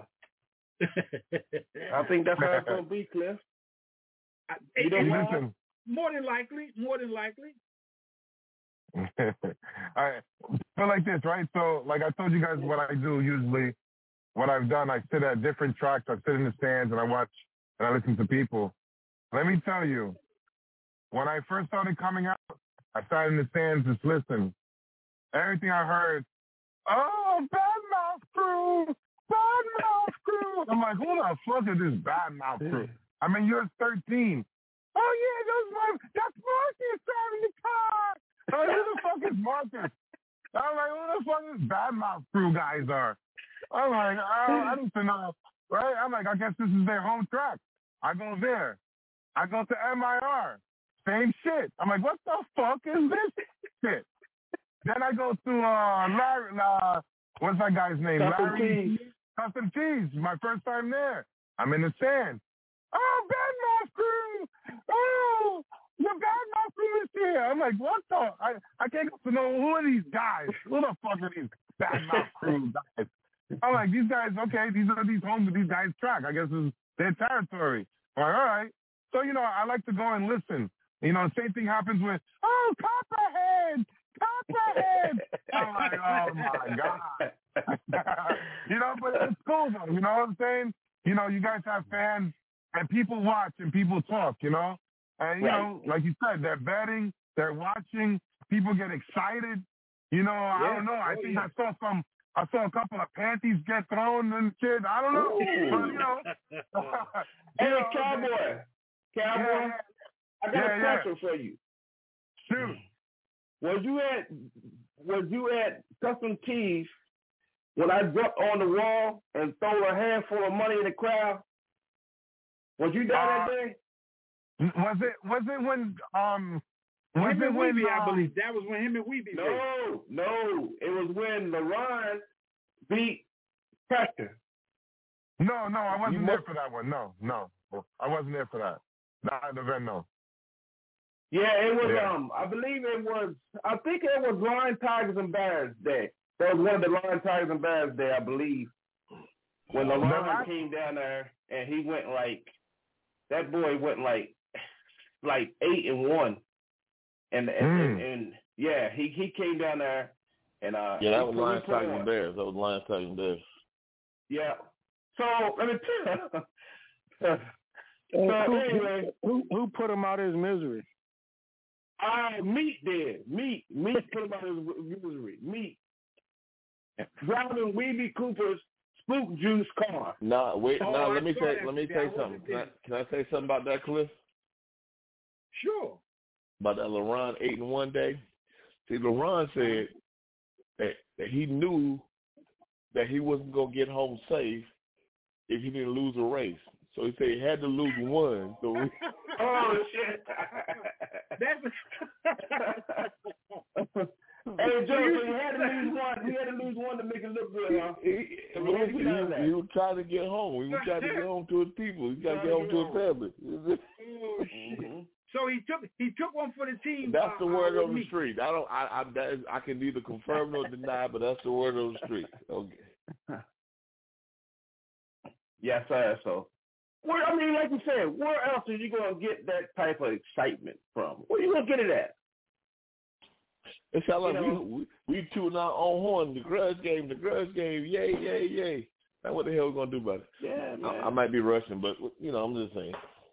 I think that's how it's going to be, Cliff. I, you don't listen. More than likely, more than likely. I feel like this, right? So, like I told you guys what I do usually, what I've done, I sit at different tracks, I sit in the stands and I watch and I listen to people. Let me tell you, when I first started coming out, I sat in the stands just listening. Everything I heard, oh, Badmouth Crew, Badmouth Crew. I'm like, who the fuck is this Badmouth Crew? I mean, you're thirteen. Oh, yeah, that's, my, that's Marcus driving the car. I'm like, who the fuck is Marcus? I'm like, who the fuck is Badmouth Crew guys are? I'm like, oh, I need to know, right? I'm like, I guess this is their home track. I go there. I go to M I R. Same shit. I'm like, what the fuck is this shit? Then I go to uh, Larry, uh, what's that guy's name? Custom Larry Cheese. Custom Cheese. My first time there. I'm in the sand. Oh, Badmouth Crew. Oh, the Badmouth Crew is here. I'm like, what the? I, I can't get to know who are these guys. Who the fuck are these Badmouth Crew guys? I'm like, these guys, okay, these are these homes of these guys' track. I guess it's their territory. I'm like, all right. So, you know, I like to go and listen. You know, same thing happens with, oh, Copperhead, Copperhead. I'm like, oh, my God. You know, but it's cool, though. You know what I'm saying? You know, you guys have fans, and people watch, and people talk, you know? And, you right. know, like you said, they're betting, they're watching, people get excited. You know, yeah. I don't know. I oh, think yeah. I saw some, I saw a couple of panties get thrown and shit. I don't know. But, you know. Hey, you know, Cowboy. Cowboy. Yeah. I got yeah, a question yeah. for you. Shoot. Was you at was you at Custom Tees when I jumped on the wall and threw a handful of money in the crowd? Was you there uh, that day? Was it was it when um was him it and when Weeby, um, I believe that was when him and Weeby. No, raised. no, it was when LeRon beat Pressure. No, no, I wasn't you there must... for that one. No, no, I wasn't there for that. Not at the event, no. Yeah, it was. Yeah. Um, I believe it was. I think it was Lion, Tigers, and Bears Day. That was one of the Lion, Tigers, and Bears Day, I believe. When LeBron I, came down there and he went like that boy went like like eight and one, and and, mm. and, and yeah, he he came down there and uh yeah, that he was put- Lions, he put Tigers, on. and Bears. That was Lions, Tigers, and Bears. Yeah. So let me tell you. so Uh, who, anyway, who who put him out of his misery? uh, Meat did. Meat. Meat put him out of his misery. Meat. Driving Weeby Cooper's Spook Juice car. No, wait, Oh, no. I Let me saw say, that let me today. I say wasn't something. Can I, there. can I say something about that, Cliff? Sure. About that LeBron eight and one day. See, LeBron said that, that he knew that he wasn't gonna get home safe if he didn't lose a race. So he said he had to lose one. So we, Oh shit. That's Hey, Joe, so he had to lose one. He had to lose one to make it look good, huh? he, he, So we had to he, get out of that. he was trying to get home. He was trying to get home to his people. He got to get home to his family. Oh shit! So he took he took one for the team. That's uh, the word uh, on the me. street. I don't. I I, that is, I can neither confirm nor deny, but that's the word on the street. Okay. Yes, sir. So, where I mean, like you said, where else are you gonna get that type of excitement from? Where you gonna get it at? It sounds like You know, we we we tooting our own horn. The grudge game, the grudge game. Yay, yay, yay. Now what the hell we gonna do about it? Yeah, man. I, I might be rushing, but you know, I'm just saying.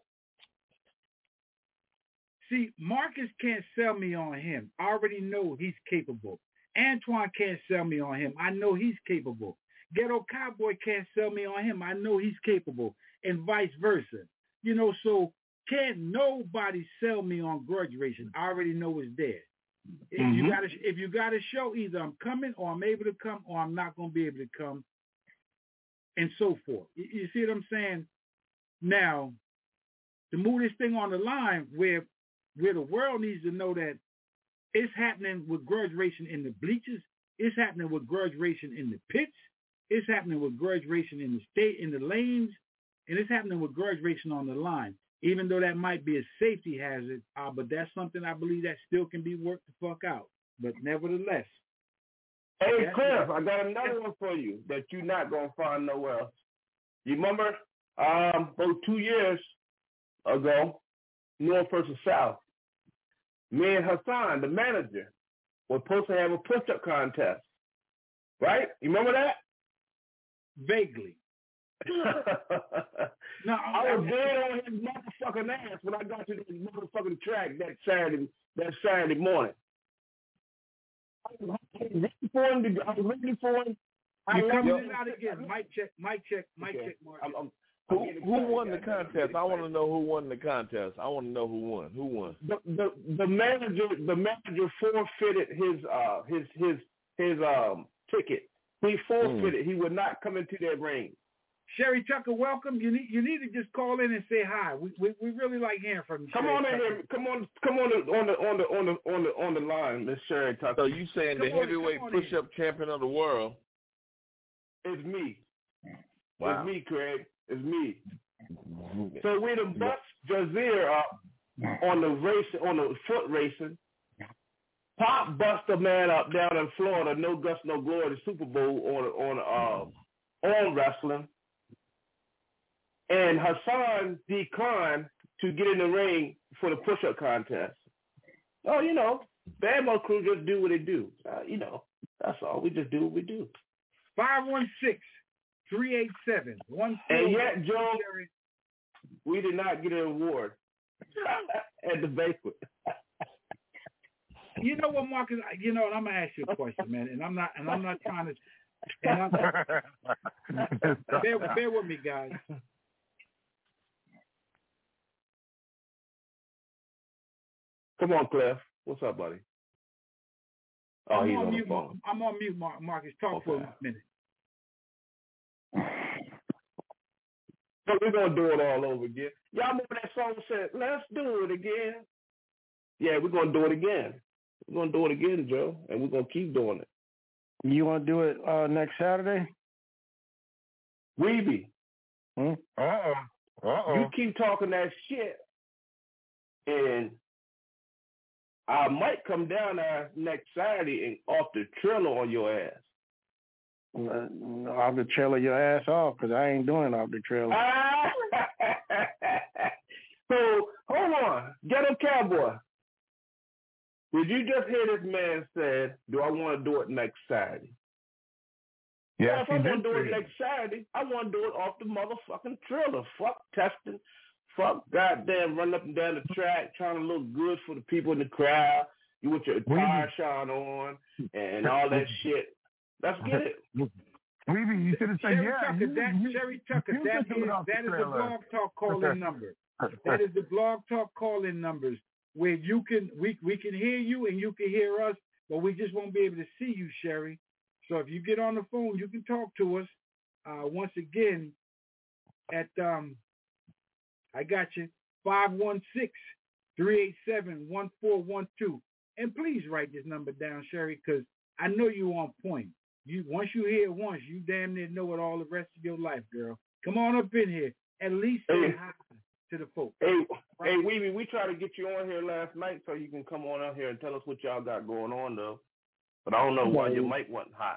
See, Marcus can't sell me on him. I already know he's capable. Antoine can't sell me on him. I know he's capable. Ghetto Cowboy can't sell me on him. I know he's capable, and vice versa. You know, so can't nobody sell me on grudge racing. I already know it's there. If Mm-hmm. you got a, if you got a show, either I'm coming, or I'm able to come, or I'm not going to be able to come, and so forth. You, you see what I'm saying? Now, to move this thing on the line, where where the world needs to know that it's happening with grudge racing in the bleachers, it's happening with grudge racing in the pits, it's happening with grudge racing in the state, in the lanes, and it's happening with grudge racing on the line. Even though that might be a safety hazard, uh, but that's something I believe that still can be worked the fuck out. But nevertheless. Hey, Cliff, I got another one for you that you're not going to find nowhere else. You remember um, about two years ago, North versus South, me and Hassan, the manager, were supposed to have a push-up contest, right? You remember that? Vaguely. No, I was dead on his motherfucking ass when I got to this motherfucking track that Saturday, that Saturday morning. I was ready for him. To, I was ready for him. You're coming in out again. Mic check, mic check, mic Okay. check, Mark. I'm, I'm, Who, I'm who won the contest? I want to know who won the contest. I want to know who won. Who won? The, the the manager the manager forfeited his uh his his his um ticket. He forfeited. Mm. He would not come into that ring. Sherry Tucker, welcome. You need you need to just call in and say hi. We we, we really like hearing from you. Come Sherry on in Tucker. here. Come on come on the, on the on the on the on the on the line, Miss Sherry Tucker. So you saying Come the on, heavyweight push-up champion of the world? It's me. Wow. It's me, Craig. It's me. So we done bust Jazeer up on the race on the foot racing. Pop bust a man up down in Florida, no guts, no glory, the Super Bowl on on uh, on wrestling. And Hassan declined to get in the ring for the push-up contest. Oh, you know, Bad Mo Crew just do what they do. Uh, you know, that's all. We just do what we do. five one six, three eight seven, one four. And yet, Joe, we did not get an award at the banquet. You know what, Marcus? You know, and I'm gonna ask you a question, man. And I'm not, and I'm not trying to. And I'm, bear, bear with me, guys. Come on, Cliff. What's up, buddy? Oh, I'm he's on on mute. the phone. I'm on mute, Mar- Marcus. Talk Okay. for a minute. So we're gonna do it all over again. Y'all remember that song said, "Let's do it again." Yeah, we're gonna do it again. We're gonna do it again, Joe, and we're gonna keep doing it. You want to do it uh, next Saturday? Weeby. Hmm? Uh-oh. Uh-oh. You keep talking that shit, and I might come down there next Saturday and off the trailer on your ass. Uh, off the trailer your ass off, because I ain't doing off the trailer. So, hold on. Ghetto Cowboy. Did you just hear this man said, do I want to do it next Saturday? Yes, yeah, if I want to do it next Saturday, I want to do it off the motherfucking trailer. Fuck testing. Fuck goddamn running up and down the track trying to look good for the people in the crowd. You with your tire shine on and all that shit. Let's get it. Weeby, you should have said Sherry yeah. Tucker, You, that, you, Sherry Tucker, you that is, the that is the trailer. Blog Talk call-in number. That is the Blog Talk call-in numbers where you can we we can hear you and you can hear us, but we just won't be able to see you, Sherry. So if you get on the phone, you can talk to us. Uh, once again, at um, I got you five one six, three eight seven, one four one two, and please write this number down, Sherry, because I know you on point. You once you hear it once, you damn near know it all the rest of your life, girl. Come on up in here. At least say hey, hi to the folks. Hey, hey, Weeby, we tried to get you on here last night so you can come on out here and tell us what y'all got going on, though. But I don't know why your mic wasn't hot.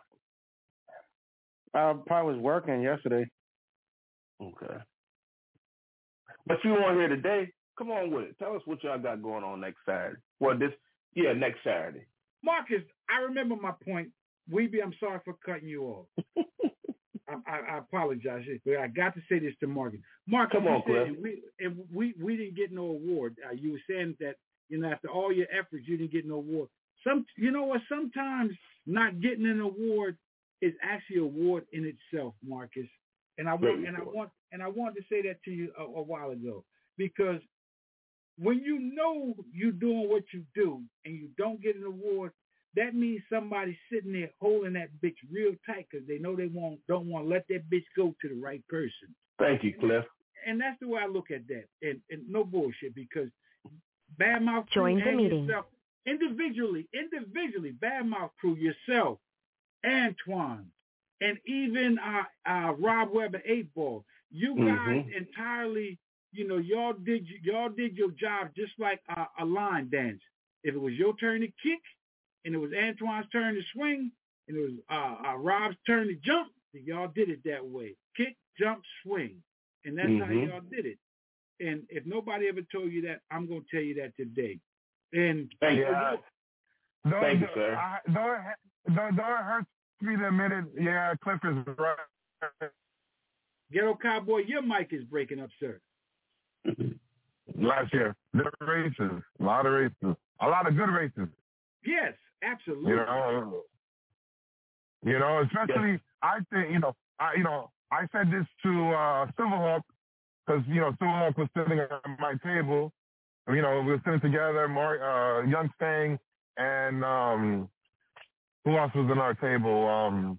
I probably was working yesterday. Okay. But you on here today? Come on with it. Tell us what y'all got going on next Saturday. Well, this, yeah, next Saturday. Marcus, I remember my point. Weeby, I'm sorry for cutting you off. I, I, I apologize, but I got to say this to Marcus. Marcus, come on, Cliff. We, if we we didn't get no award. Uh, you were saying that, you know, after all your efforts, you didn't get no award. Some, you know what? Sometimes not getting an award is actually an award in itself, Marcus. And I want and I want and I wanted to say that to you a, a while ago, because when you know you're doing what you do and you don't get an award, that means somebody's sitting there holding that bitch real tight because they know they won't don't want to let that bitch go to the right person. Thank you, Cliff. And that's the way I look at that. And, and no bullshit, because Badmouth Join Crew the and meeting. yourself, individually, individually, Badmouth Crew, yourself, Antoine, and even uh, uh, Rob Webber, eight Ball, you guys mm-hmm. entirely, you know, y'all did y'all did your job just like a, a line dance. If it was your turn to kick, and it was Antoine's turn to swing, and it was uh, uh, Rob's turn to jump, y'all did it that way. Kick, jump, swing. And that's mm-hmm. how y'all did it. And if nobody ever told you that, I'm going to tell you that today. And Thank you. You. Though, Thank you, though, sir. I, though, it, though, though it hurts me to admit it, yeah, Cliff is right. Ghetto Cowboy, your mic is breaking up, sir. Last year, there were races, a lot of races, a lot of good races. Yes, absolutely. You know, you know, especially yes. I think you know, I you know, I said this to uh, Silverhawk because you know Silverhawk was sitting at my table. You know, we were sitting together, Mark, uh, Young Stang, and um, who else was in our table? Um,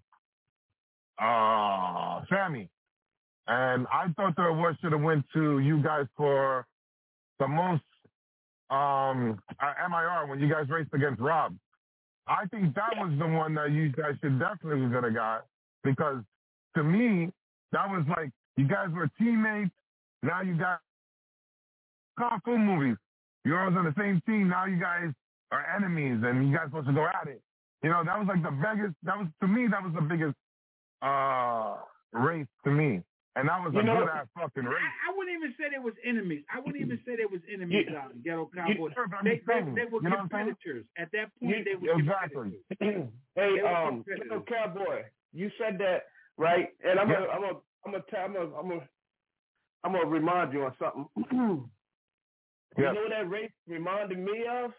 uh, Sammy. And I thought the award should have went to you guys for the most um, uh, M I R when you guys raced against Rob. I think that was the one that you guys should definitely was gonna got, because to me that was like you guys were teammates. Now you got kung fu movies. You're always on the same team. Now you guys are enemies, and you guys supposed to go at it. You know, that was like the biggest. That was to me. That was the biggest uh, race to me. And that was you a know, good ass fucking race. I, I wouldn't even say they was enemies. I wouldn't even say they was enemies you, out in Ghetto Cowboy. You, they, they, they were you know competitors. At that point, you, they were exactly. competitors. Hey, um, Ghetto Cowboy, you said that, right? And I'm yeah. gonna, I'm gonna, I'm gonna, I'm gonna, I'm gonna, I'm gonna remind you on something. You yeah. know what that race reminded me of?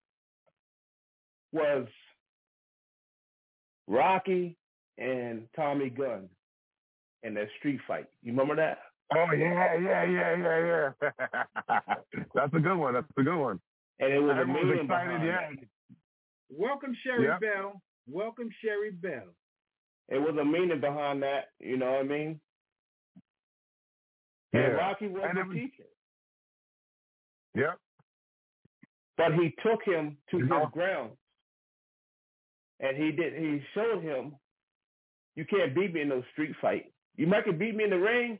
Was Rocky and Tommy Gunn in that street fight. You remember that? Oh yeah, yeah, yeah, yeah, yeah. That's a good one. That's a good one. And it was Everyone a was meaning excited. Yeah. that. Welcome, Sherry yep. Bell. Welcome, Sherry Bell. It was a meaning behind that. You know what I mean? Yeah. And Rocky was and a was, teacher. Yep. But he took him to you his know? ground, and he did. He showed him, you can't beat me in no street fight. You might can beat me in the ring,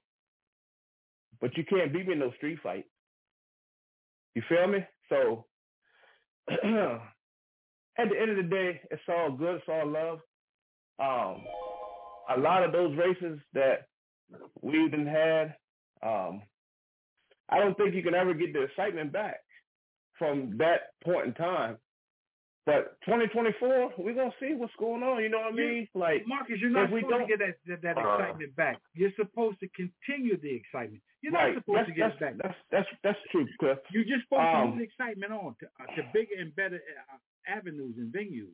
but you can't beat me in no street fight. You feel me? So at the end of the day, it's all good. It's all love. Um, a lot of those races that we've been had, um, I don't think you can ever get the excitement back from that point in time. But twenty twenty-four, we're gonna see what's going on. You know what I mean? Like, Marcus, you're not if we supposed don't to get that that, that uh, excitement back. You're supposed to continue the excitement. You're not right. supposed that's, to get that's, it back. That's that's that's true, Cliff. You're just supposed um, to move the excitement on to, uh, to bigger and better uh, avenues and venues.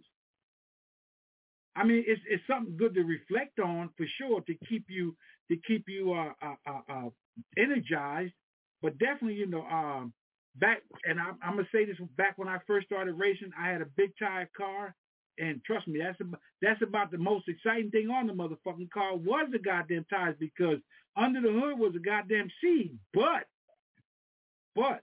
I mean, it's it's something good to reflect on for sure to keep you to keep you uh, uh, uh, uh, energized. But definitely, you know, um, back and I, I'm gonna say this: back when I first started racing, I had a big tire car, and trust me, that's about, that's about the most exciting thing on the motherfucking car was the goddamn tires, because under the hood was a goddamn seed. But but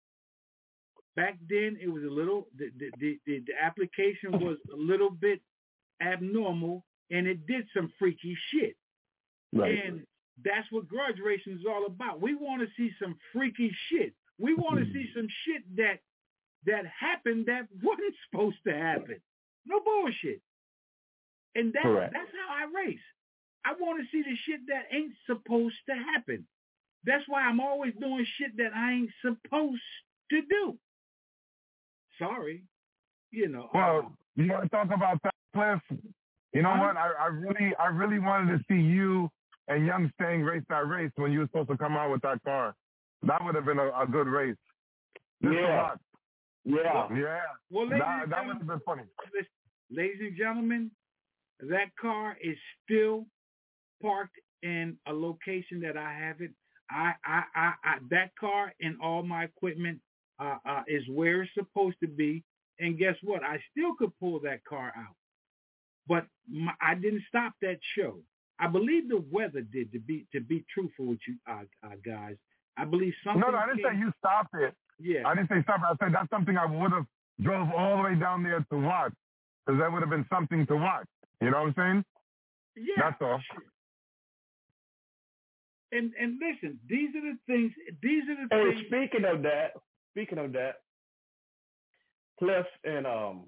back then it was a little the the the, the, the application was a little bit abnormal, and it did some freaky shit. Right. And that's what grudge racing is all about. We want to see some freaky shit. We want to see some shit that that happened that wasn't supposed to happen. No bullshit. And that, Correct. that's how I race. I want to see the shit that ain't supposed to happen. That's why I'm always doing shit that I ain't supposed to do. Sorry. You know. Well, uh, you want to talk about that, Cliff? You know huh? what? I, I really, I really wanted to see you and Young Stang race that race when you were supposed to come out with that car. That would have been a, a good race. Just Yeah. Yeah. Yeah. Well, ladies that, and that would gentlemen, have been funny. listen, ladies and gentlemen, that car is still parked in a location that I have it. I, I, I, I that car and all my equipment uh, uh, is where it's supposed to be. And guess what? I still could pull that car out, but my, I didn't stop that show. I believe the weather did. To be to be truthful with you uh, uh, guys, I believe something. No, no, I didn't came, say you stopped it. Yeah, I didn't say stop it. I said that's something I would have drove all the way down there to watch, because that would have been something to watch. You know what I'm saying? Yeah, that's all. And and listen, these are the things. These are the Hey, things. speaking of that, speaking of that, Cliff and um,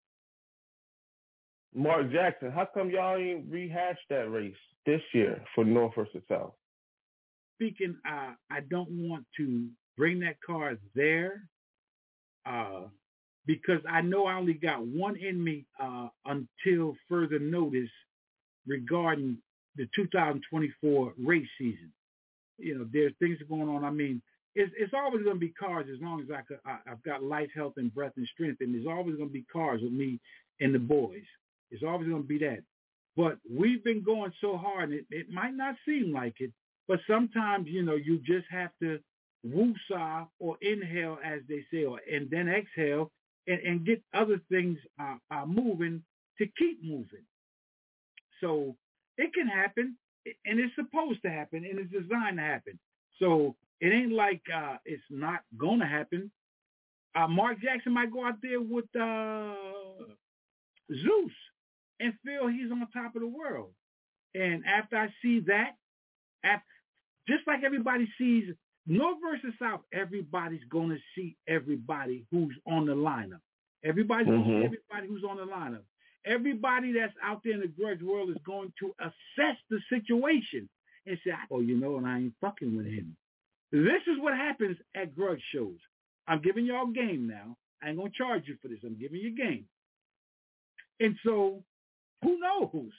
Mark Jackson, how come y'all ain't rehashed that race this year for North versus South? Speaking, uh, I don't want to bring that car there uh, because I know I only got one in me uh, until further notice regarding the two thousand twenty-four race season. You know, there's things going on. I mean, it's, it's always going to be cars as long as I could, I, I've got life, health, and breath and strength, and there's always going to be cars with me and the boys. It's always going to be that. But we've been going so hard, and it, it might not seem like it, but sometimes, you know, you just have to woosah or inhale, as they say, or and then exhale and, and get other things uh, uh, moving to keep moving. So it can happen, and it's supposed to happen, and it's designed to happen. So it ain't like uh, it's not going to happen. Uh, Mark Jackson might go out there with uh, Zeus and feel he's on top of the world. And after I see that, after, just like everybody sees North versus South, everybody's going to see everybody who's on the lineup. Everybody's mm-hmm. going to see everybody who's on the lineup. Everybody that's out there in the grudge world is going to assess the situation and say, oh, you know, and I ain't fucking with him. This is what happens at grudge shows. I'm giving y'all game now. I ain't going to charge you for this. I'm giving you game. And so, who knows?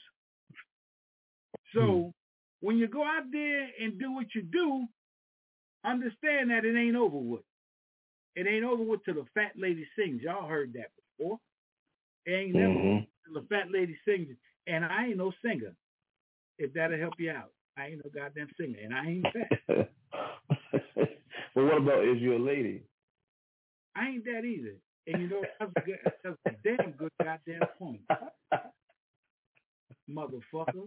So, hmm. when you go out there and do what you do, understand that it ain't over with. It ain't over with till the fat lady sings. Y'all heard that before. It ain't never mm-hmm. till the fat lady sings. And I ain't no singer, if that'll help you out. I ain't no goddamn singer, and I ain't fat. But what about is you a lady? I ain't that either. And you know, that's a, good, that's a damn good goddamn point. Motherfucker.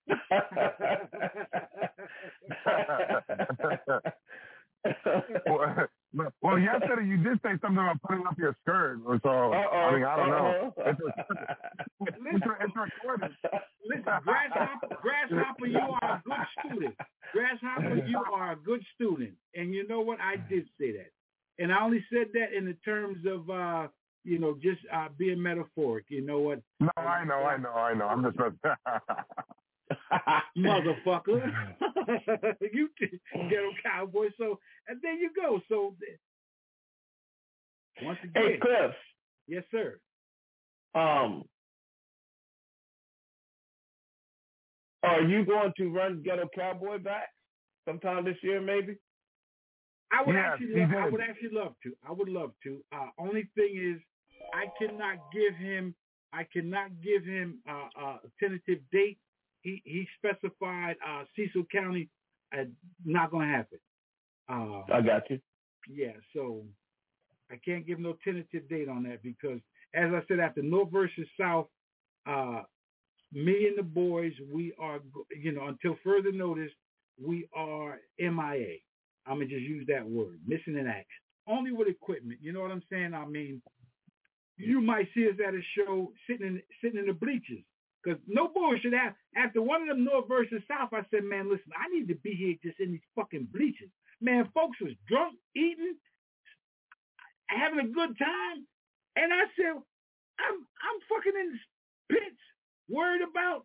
well, well, yesterday you did say something about putting up your skirt, or so. Uh-oh, I mean, I don't know. It's, a, it's, a, it's recorded. Listen, Grasshopper, Grasshopper, you are a good student. Grasshopper, you are a good student. And you know what? I did say that. And I only said that in the terms of, uh, you know, just uh, being metaphoric. You know what? No, I know, I know, I know. I'm just motherfucker. You ghetto cowboy. So, and there you go. So, once again, hey, Cliff. Yes, sir. Um, are you going to run Ghetto Cowboy back sometime this year, maybe? I would yes, actually, love, I would actually love to. I would love to. Uh, only thing is, I cannot give him. I cannot give him uh, uh, a tentative date. He he specified uh, Cecil County. Uh, not gonna happen. Uh, I got you. Yeah, so I can't give no tentative date on that because, as I said, after North versus South, uh, me and the boys, we are, you know, until further notice, we are M I A. I'm going to just use that word, missing in action. Only with equipment, you know what I'm saying? I mean, you might see us at a show sitting in sitting in the bleachers. Because no bullshit, after one of them North versus South, I said, man, listen, I need to be here just in these fucking bleachers. Man, folks was drunk, eating, having a good time. And I said, I'm I'm fucking in the pits, worried about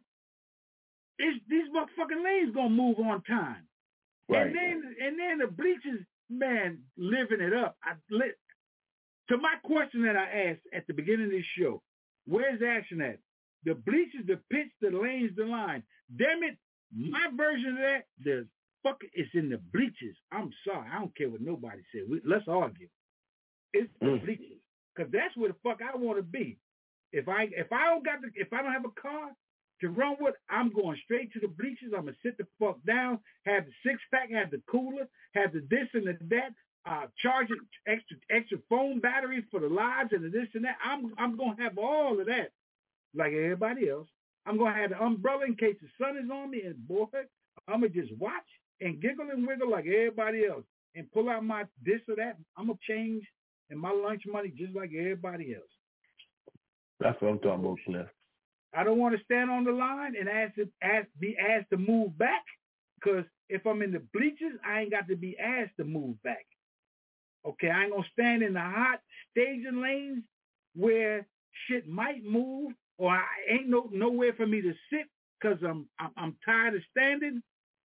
is these motherfucking lanes gonna move on time. Right. And then and then the bleachers, man, living it up. I lit to my question that I asked at the beginning of this show, where's the action at? The bleachers, the pits, the lanes, the line. Damn it, my version of that, the fuck it's in the bleachers. I'm sorry, I don't care what nobody said. We, let's argue. It's the mm. bleachers. Cause that's where the fuck I want to be. If I if I don't got the if I don't have a car to run with, I'm going straight to the bleachers. I'm gonna sit the fuck down, have the six pack, have the cooler, have the this and the that, uh, charge it extra extra phone battery for the lives and the this and that. I'm I'm gonna have all of that, like everybody else. I'm gonna have the umbrella in case the sun is on me, and boy, I'm gonna just watch and giggle and wiggle like everybody else, and pull out my this or that. I'm gonna change and my lunch money just like everybody else. That's what I'm talking about, Cliff. I don't want to stand on the line and ask, to, ask be asked to move back, because if I'm in the bleachers, I ain't got to be asked to move back. Okay, I ain't gonna stand in the hot staging lanes where shit might move, or I ain't no nowhere for me to sit because I'm, I'm I'm tired of standing.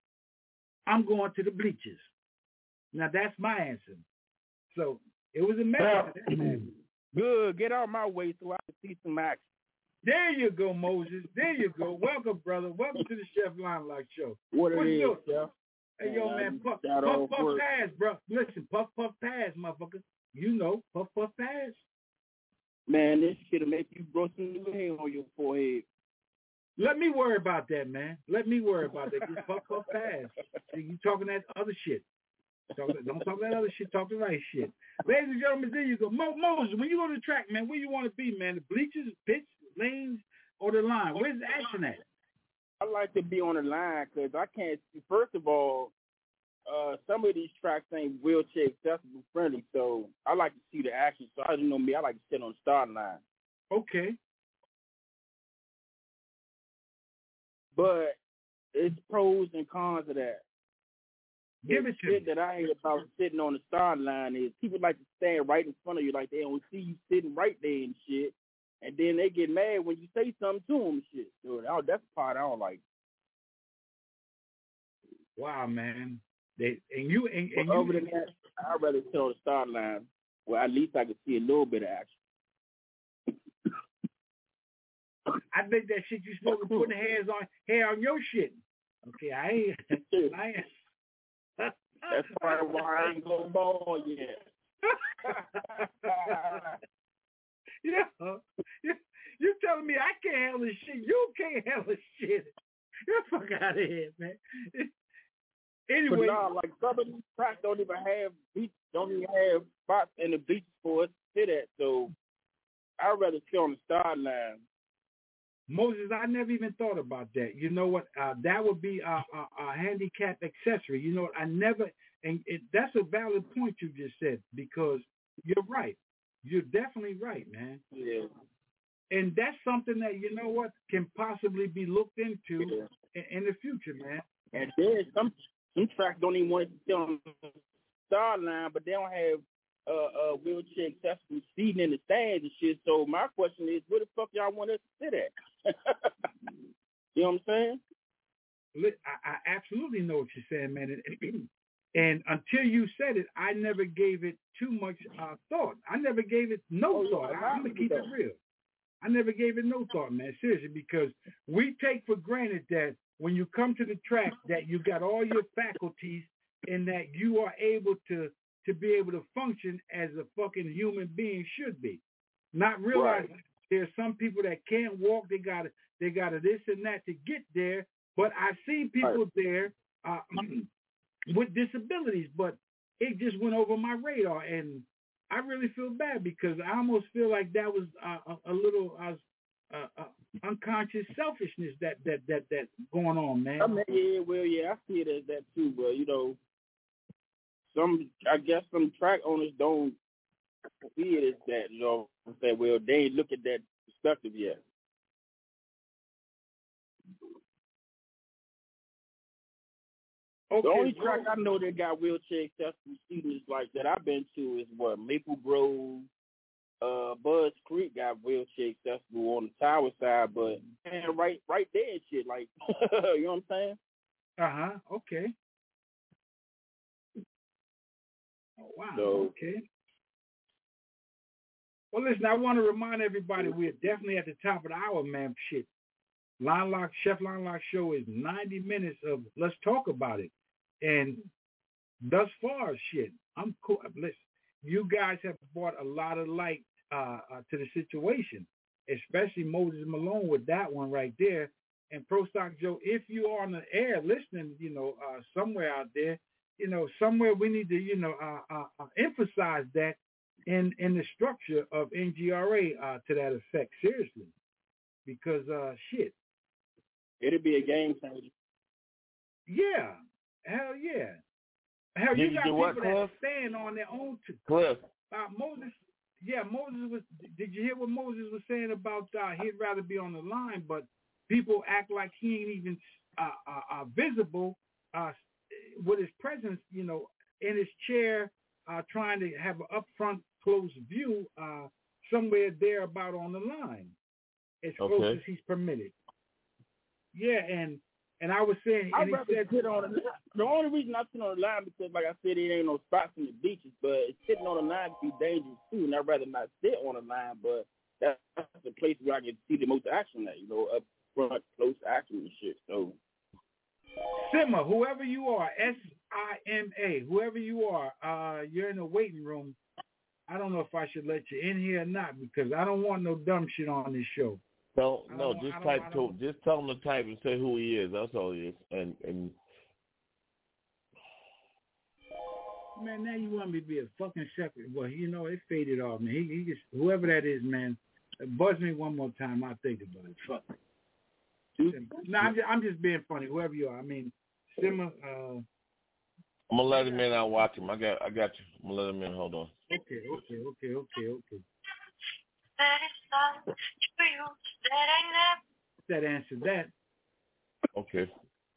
I'm going to the bleachers. Now that's my answer. So it was a message. Good. Get out my way so I can see some action. There you go, Moses. There you go. Welcome, brother. Welcome to the Chef Limelight Show. What it What's is, yours? Chef? Hey, yo, man, puff, puff, puff, puff pass, bro. Listen, puff, puff pass, motherfucker. You know, puff, puff pass. Man, this shit'll make you grow some new hair on your forehead. Let me worry about that, man. Let me worry about that. Just puff, puff pass. See, you talking that other shit. Talk, don't talk that other shit. Talk the right shit. Ladies and gentlemen, there you go. Mo, Moses, when you go to the track, man, where you want to be, man? The bleachers, pits, lanes, or the line? Where's the action at? I like to be on the line because I can't see. First of all, uh, some of these tracks ain't wheelchair accessible friendly, so I like to see the action. So I just know me, I like to sit on the starting line. Okay. But it's pros and cons of that. Give the it to shit me. that I hate about sitting on the starting line is people like to stand right in front of you, like they don't see you sitting right there and shit, and then they get mad when you say something to them and shit. So that's the part I don't like. Wow, man. They and you and, and but you, other than that, I'd rather sit on the starting line where at least I could see a little bit of action. I think that shit you supposed to put the hairs on hair on your shit. Okay, I ain't. I ain't. That's probably why I ain't go ball yet. You know, you telling me I can't handle this shit. You can't handle this shit. Get the fuck out of here, man. Anyway, but nah, like some of these tracks don't even have beach, don't even have spots in the beaches for us to sit at. So I'd rather sit on the start line. Moses, I never even thought about that. You know what? Uh, that would be a, a, a handicap accessory. You know what? I never, and it, that's a valid point you just said, because you're right. You're definitely right, man. Yeah. And that's something that, you know what, can possibly be looked into yeah. in, in the future, man. And then some some tracks don't even want to sit on the start line, but they don't have uh, uh, wheelchair accessible seating in the stands and shit. So my question is, where the fuck y'all want us to sit at? You know what I'm saying? I, I absolutely know what you're saying, man. And, and until you said it, I never gave it too much uh, thought. I never gave it no oh, thought. Yeah, I'm going to keep it real. I never gave it no thought, man. Seriously, because we take for granted that when you come to the track that you got all your faculties and that you are able to, to be able to function as a fucking human being should be. Not realizing right. There's some people that can't walk. They got they got a this and that to get there. But I see people right. there uh, with disabilities, but it just went over my radar, and I really feel bad because I almost feel like that was uh, a, a little uh, uh, uh, unconscious selfishness that that that that going on, man. I mean, yeah, well, yeah, I see it as that too. But you know, some I guess some track owners don't see it as that. You know, say, well, they ain't look at that perspective yet. Okay, the only track I know that got wheelchair accessible seating is like that I've been to is what Maple Grove, uh, Buzz Creek got wheelchair accessible on the tower side, but man, right, right there and shit, like you know what I'm saying? Uh huh. Okay. Oh wow. So, okay. Well, listen, I want to remind everybody we're definitely at the top of the hour, man. Shit. Line Lock, Chef Line Lock show is ninety minutes of let's talk about it. And thus far, shit, I'm cool. Listen, you guys have brought a lot of light uh, uh, to the situation, especially Moses Malone with that one right there. And Pro Stock Joe, if you are on the air listening, you know, uh, somewhere out there, you know, somewhere we need to, you know, uh, uh, uh, emphasize that in, in the structure of N G R A uh, to that effect, seriously. Because, uh, shit. It'll be a game changer. Yeah. Hell yeah. Hell, Did you you got do people what, that Cliff? stand on their own. T- Cliff. Uh, Moses, yeah, Moses was, did you hear what Moses was saying about uh, he'd rather be on the line, but people act like he ain't even uh, uh, uh, visible uh, with his presence, you know, in his chair, uh, trying to have an upfront close view uh, somewhere there about on the line, as close okay. as he's permitted. Yeah, and and I was saying, I'd and he rather said, sit on the, the only reason I sit on the line because, like I said, it ain't no spots in the beaches, but sitting on the line can be dangerous too, and I'd rather not sit on the line, but that's, that's the place where I can see the most action at, you know, up front, close action and shit. So, Simma, whoever you are, S I M A, whoever you are, uh, you're in the waiting room. I don't know if I should let you in here or not because I don't want no dumb shit on this show. No, no, just type to just tell him to type and say who he is. That's all he is. And and man, now you want me to be a fucking shepherd? Well, you know it faded off, man. He, he just whoever that is, man. Buzz me one more time. I'll think about it. Fuck. No, I'm just, I'm just being funny. Whoever you are, I mean, Simma. Uh, I'm gonna let him in. I'll watch him. I got I got you. I'm gonna let him in. Hold on. Okay, okay, okay, okay, okay. That answered that. Okay.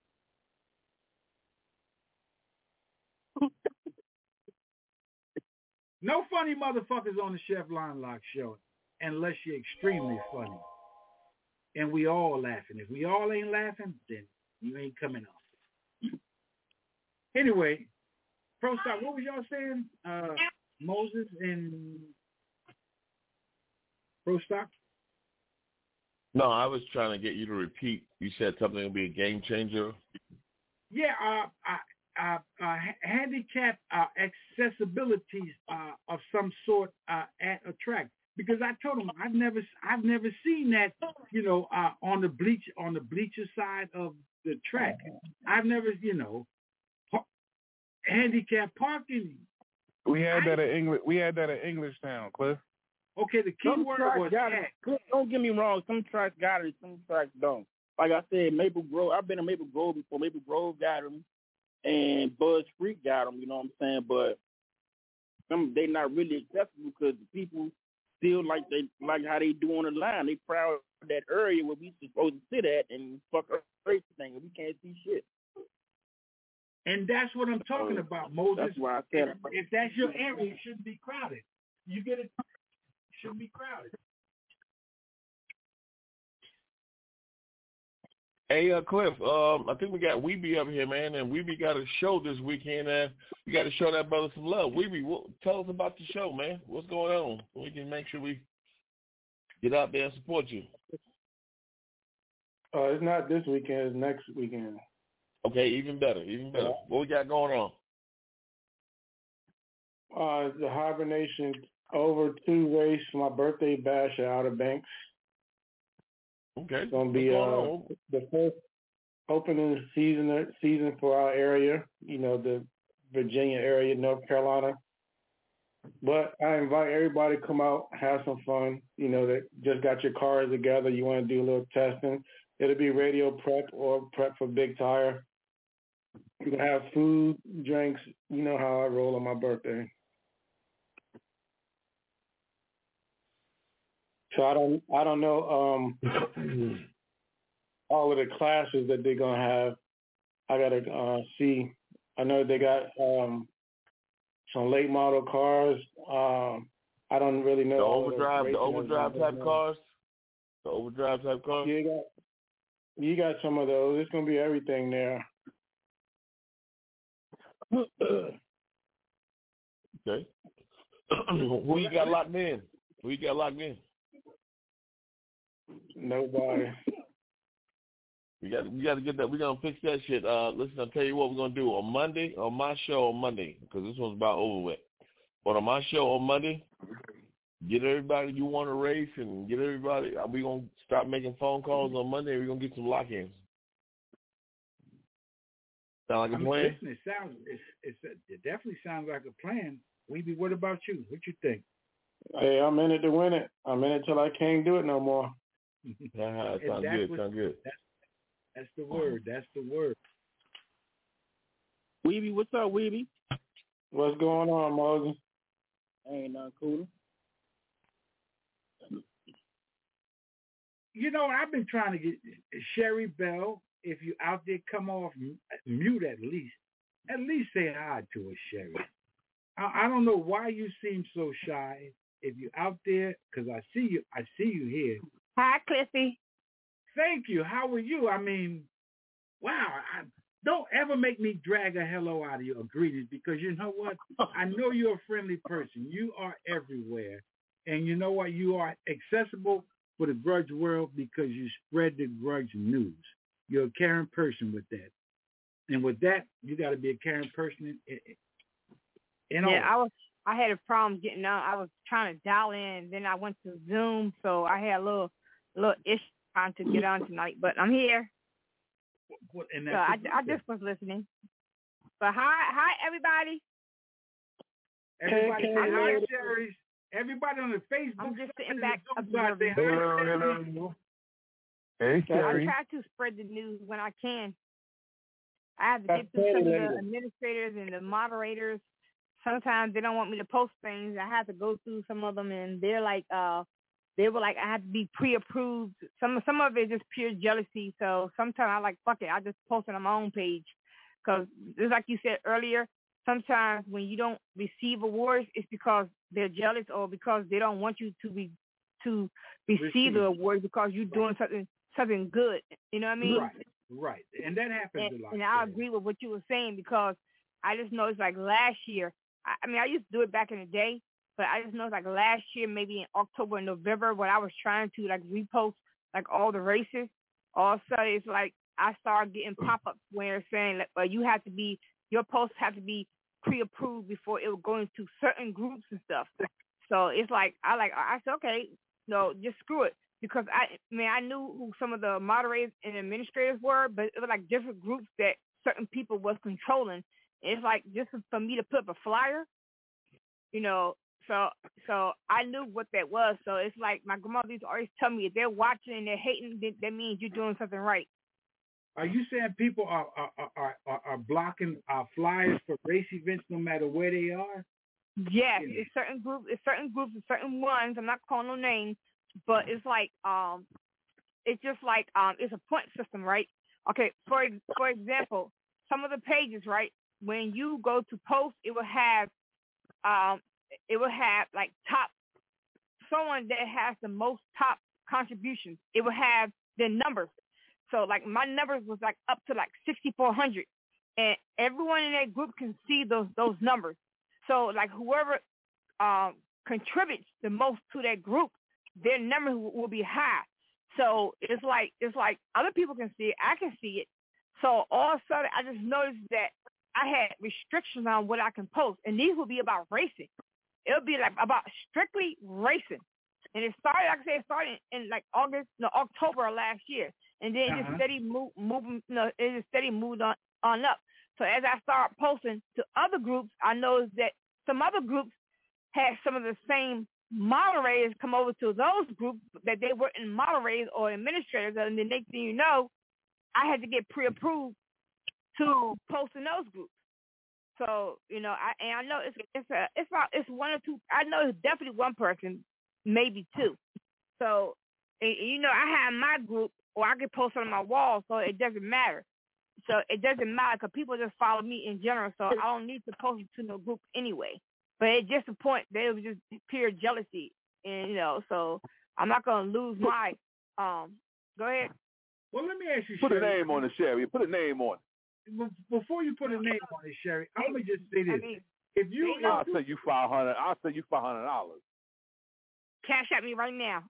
No funny motherfuckers on the Chef Line Lock show unless you're extremely funny. And we all laughing. If we all ain't laughing, then you ain't coming off. Anyway, Pro Stock, what was y'all saying? Uh, Moses and Pro Stock? No, I was trying to get you to repeat. You said something will be a game changer. Yeah, uh, uh, uh, uh, handicap uh, accessibilities uh, of some sort uh, at a track. Because I told him I've never, I've never seen that, you know, uh, on the bleach, on the bleacher side of the track. I've never, you know, pa- handicap parking. We had I, that at English. We had that at English Town, Cliff. Okay, the key word was got it. Don't get me wrong. Some tracks got it, some tracks don't. Like I said, Maple Grove. I've been to Maple Grove before. Maple Grove got them, and Buzz Creek got them. You know what I'm saying? But some they not really accessible because the people still like they like how they do on the line. They proud of that area where we supposed to sit at and fuck up everything, and we can't see shit. And that's what I'm talking Oh, about, Moses. That's why I said If, if that's your area, it shouldn't be crowded. You get it? It shouldn't be crowded. Hey, uh, Cliff, um, I think we got Weeby up here, man, and Weeby got a show this weekend, man. You got to show that brother some love. Weeby, what, tell us about the show, man. What's going on? So we can make sure we get out there and support you. Uh, it's not this weekend. It's next weekend. Okay, even better, even better. What we got going on? Uh, the Hibernation Over two race for my birthday bash at Outer Banks. Okay. It's gonna be uh, the first opening season season for our area. You know, the Virginia area, North Carolina. But I invite everybody to come out, have some fun. You know, that just got your cars together. You want to do a little testing. It'll be radio prep or prep for Big Tire. You can have food, drinks. You know how I roll on my birthday. So I don't, I don't know um, all of the classes that they're gonna have. I gotta uh, see. I know they got um, some late model cars. Um, I don't really know. The all of overdrive, the overdrive type ones. cars. The overdrive type cars. You got, you got some of those. It's gonna be everything there. Okay. Who you got locked in? Who you got locked in? Nobody. We got we got to get that. We're gonna fix that shit. Uh, listen, I'll tell you what we're gonna do on Monday. On my show on Monday, because this one's about over with. But on my show on Monday, get everybody you want to race and get everybody. We're gonna start making phone calls on Monday. We're gonna get some lock-ins. Sound like a I mean, plan? listen, it sounds it's, it's it definitely sounds like a plan. Weeby, what about you? What you think? Hey, I'm in it to win it. I'm in it till I can't do it no more. Yeah, it sounds good. Sounds good. That's, that's the word. That's the word. Weeby, what's up, Weeby? What's going on, Moses? Ain't nothing cool. You know, I've been trying to get Sherry Bell. If you out there, come off mute at least. At least say hi to us, Sherry. I, I don't know why you seem so shy. If you're out there, because I see you, I see you here. Hi, Cliffy. Thank you. How are you? I mean, wow. I, don't ever make me drag a hello out of your greetings, because you know what? I know you're a friendly person. You are everywhere. And you know what? You are accessible for the grudge world because you spread the grudge news. You're a caring person with that. And with that, you got to be a caring person in, in Yeah, all. I was. I had a problem getting on. I was trying to dial in, then I went to Zoom, so I had a little, little issue trying to get on tonight. But I'm here. What, and so that's I, I just was listening. But hi, hi everybody. Everybody Hey, say I'm hi, here. Sherry. Everybody on the Facebook. I'm just sitting side back and the Zoom side, say observing. hi, Hello, Sherry. hello. Hey, I Sherry. try to spread the news when I can. I have to That's get through some of later. the administrators and the moderators. Sometimes they don't want me to post things. I have to go through some of them, and they're like, uh, they were like, I have to be pre-approved. Some some of it is just pure jealousy. So sometimes I like, fuck it, I just post it on my own page. Because just like you said earlier, sometimes when you don't receive awards, it's because they're jealous or because they don't want you to be to receive, receive. the award because you're doing something something good. You know what I mean? Right, right. And that happens And, a lot. and I agree with what you were saying, because I just know it's like last year. I, I mean, I used to do it back in the day, but I just know it's like last year, maybe in October and November, when I was trying to like repost like all the races. Also, it's like I started getting pop-ups where it's saying like, well, you have to be, your posts have to be pre-approved before it will go into certain groups and stuff. So it's like I like I said, okay, no, just screw it. Because I, I mean, I knew who some of the moderators and administrators were, but it was like different groups that certain people was controlling. It's like just for me to put up a flyer, you know. So, so I knew what that was. So it's like my grandmother used to always tell me, if they're watching and they're hating, that, that means you're doing something right. Are you saying people are are are, are, are blocking our flyers for race events no matter where they are? Yes, yeah. It's certain groups, it's certain groups, it's certain ones. I'm not calling no names, but it's like um, it's just like um, it's a point system, right? Okay, for for example, some of the pages, right? When you go to post, it will have, um, it will have like top, someone that has the most top contributions. It will have their numbers. So like my numbers was like up to like sixty-four hundred, and everyone in that group can see those those numbers. So like whoever um, contributes the most to that group, their numbers will, will be high. So it's like it's like other people can see it, I can see it. So all of a sudden, I just noticed that I had restrictions on what I can post, and these will be about racing. It'll be like about strictly racing, and it started, like I said, it started in like August, no October of last year, and then it Uh-huh. just steady move, moving, you know, it just steady moved on on up. So as I start posting to other groups, I noticed that some other groups had some of the same moderators come over to those groups that they weren't moderators or administrators, and the next thing you know, I had to get pre-approved to post in those groups. So you know, I and I know it's it's a it's about it's one or two. I know it's definitely one person, maybe two. So and, and, you know, I have my group, or I can post on my wall, so it doesn't matter. So it doesn't matter because people just follow me in general, so I don't need to post to no group anyway. But it's just a point that it was just pure jealousy, and you know, so I'm not gonna lose my. Um, go ahead. Well, let me ask you, Put a Sherry. name on it, Sherry. Put a name on it. Be- Before you put a name on it, Sherry, I'm gonna just say this: I mean, if you, I'll if you send you five hundred. I'll send you five hundred dollars. Cash at me right now.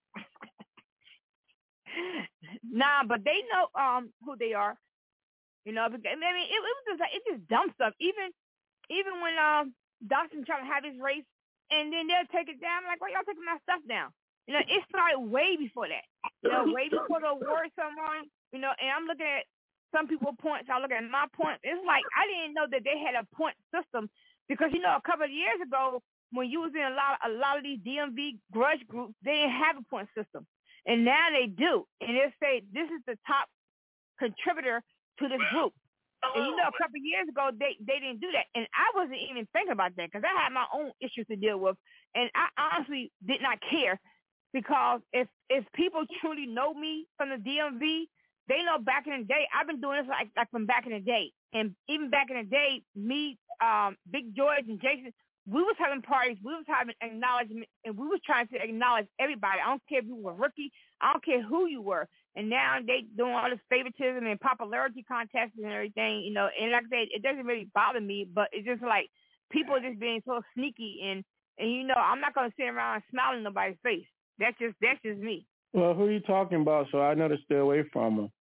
Nah, but they know um who they are. You know, because, I mean, it, it was just like it's just dumb stuff. Even even when um Dawson trying to have his race, and then they'll take it down. I'm like, why y'all taking my stuff down? You know, it started way before that. You know, way before the award ceremony. You know, and I'm looking at some people's points. I look at my point. It's like I didn't know that they had a point system because you know a couple of years ago when you was in a lot a lot of these D M V grudge groups, they didn't have a point system, and now they do. And they say this is the top contributor to this group. And you know, a couple of years ago, they, they didn't do that. And I wasn't even thinking about that because I had my own issues to deal with. And I honestly did not care because if if people truly know me from the D M V, they know back in the day, I've been doing this like, like from back in the day. And even back in the day, me, um, Big George and Jason, we was having parties, we was having acknowledgement, and we was trying to acknowledge everybody. I don't care if you were a rookie. I don't care who you were. And now they doing all this favoritism and popularity contests and everything, you know. And like I said, it doesn't really bother me, but it's just like people are just being so sneaky. And, and you know, I'm not going to sit around and smile in nobody's face. That's just that's just me. Well, who are you talking about? So I know to stay away from them.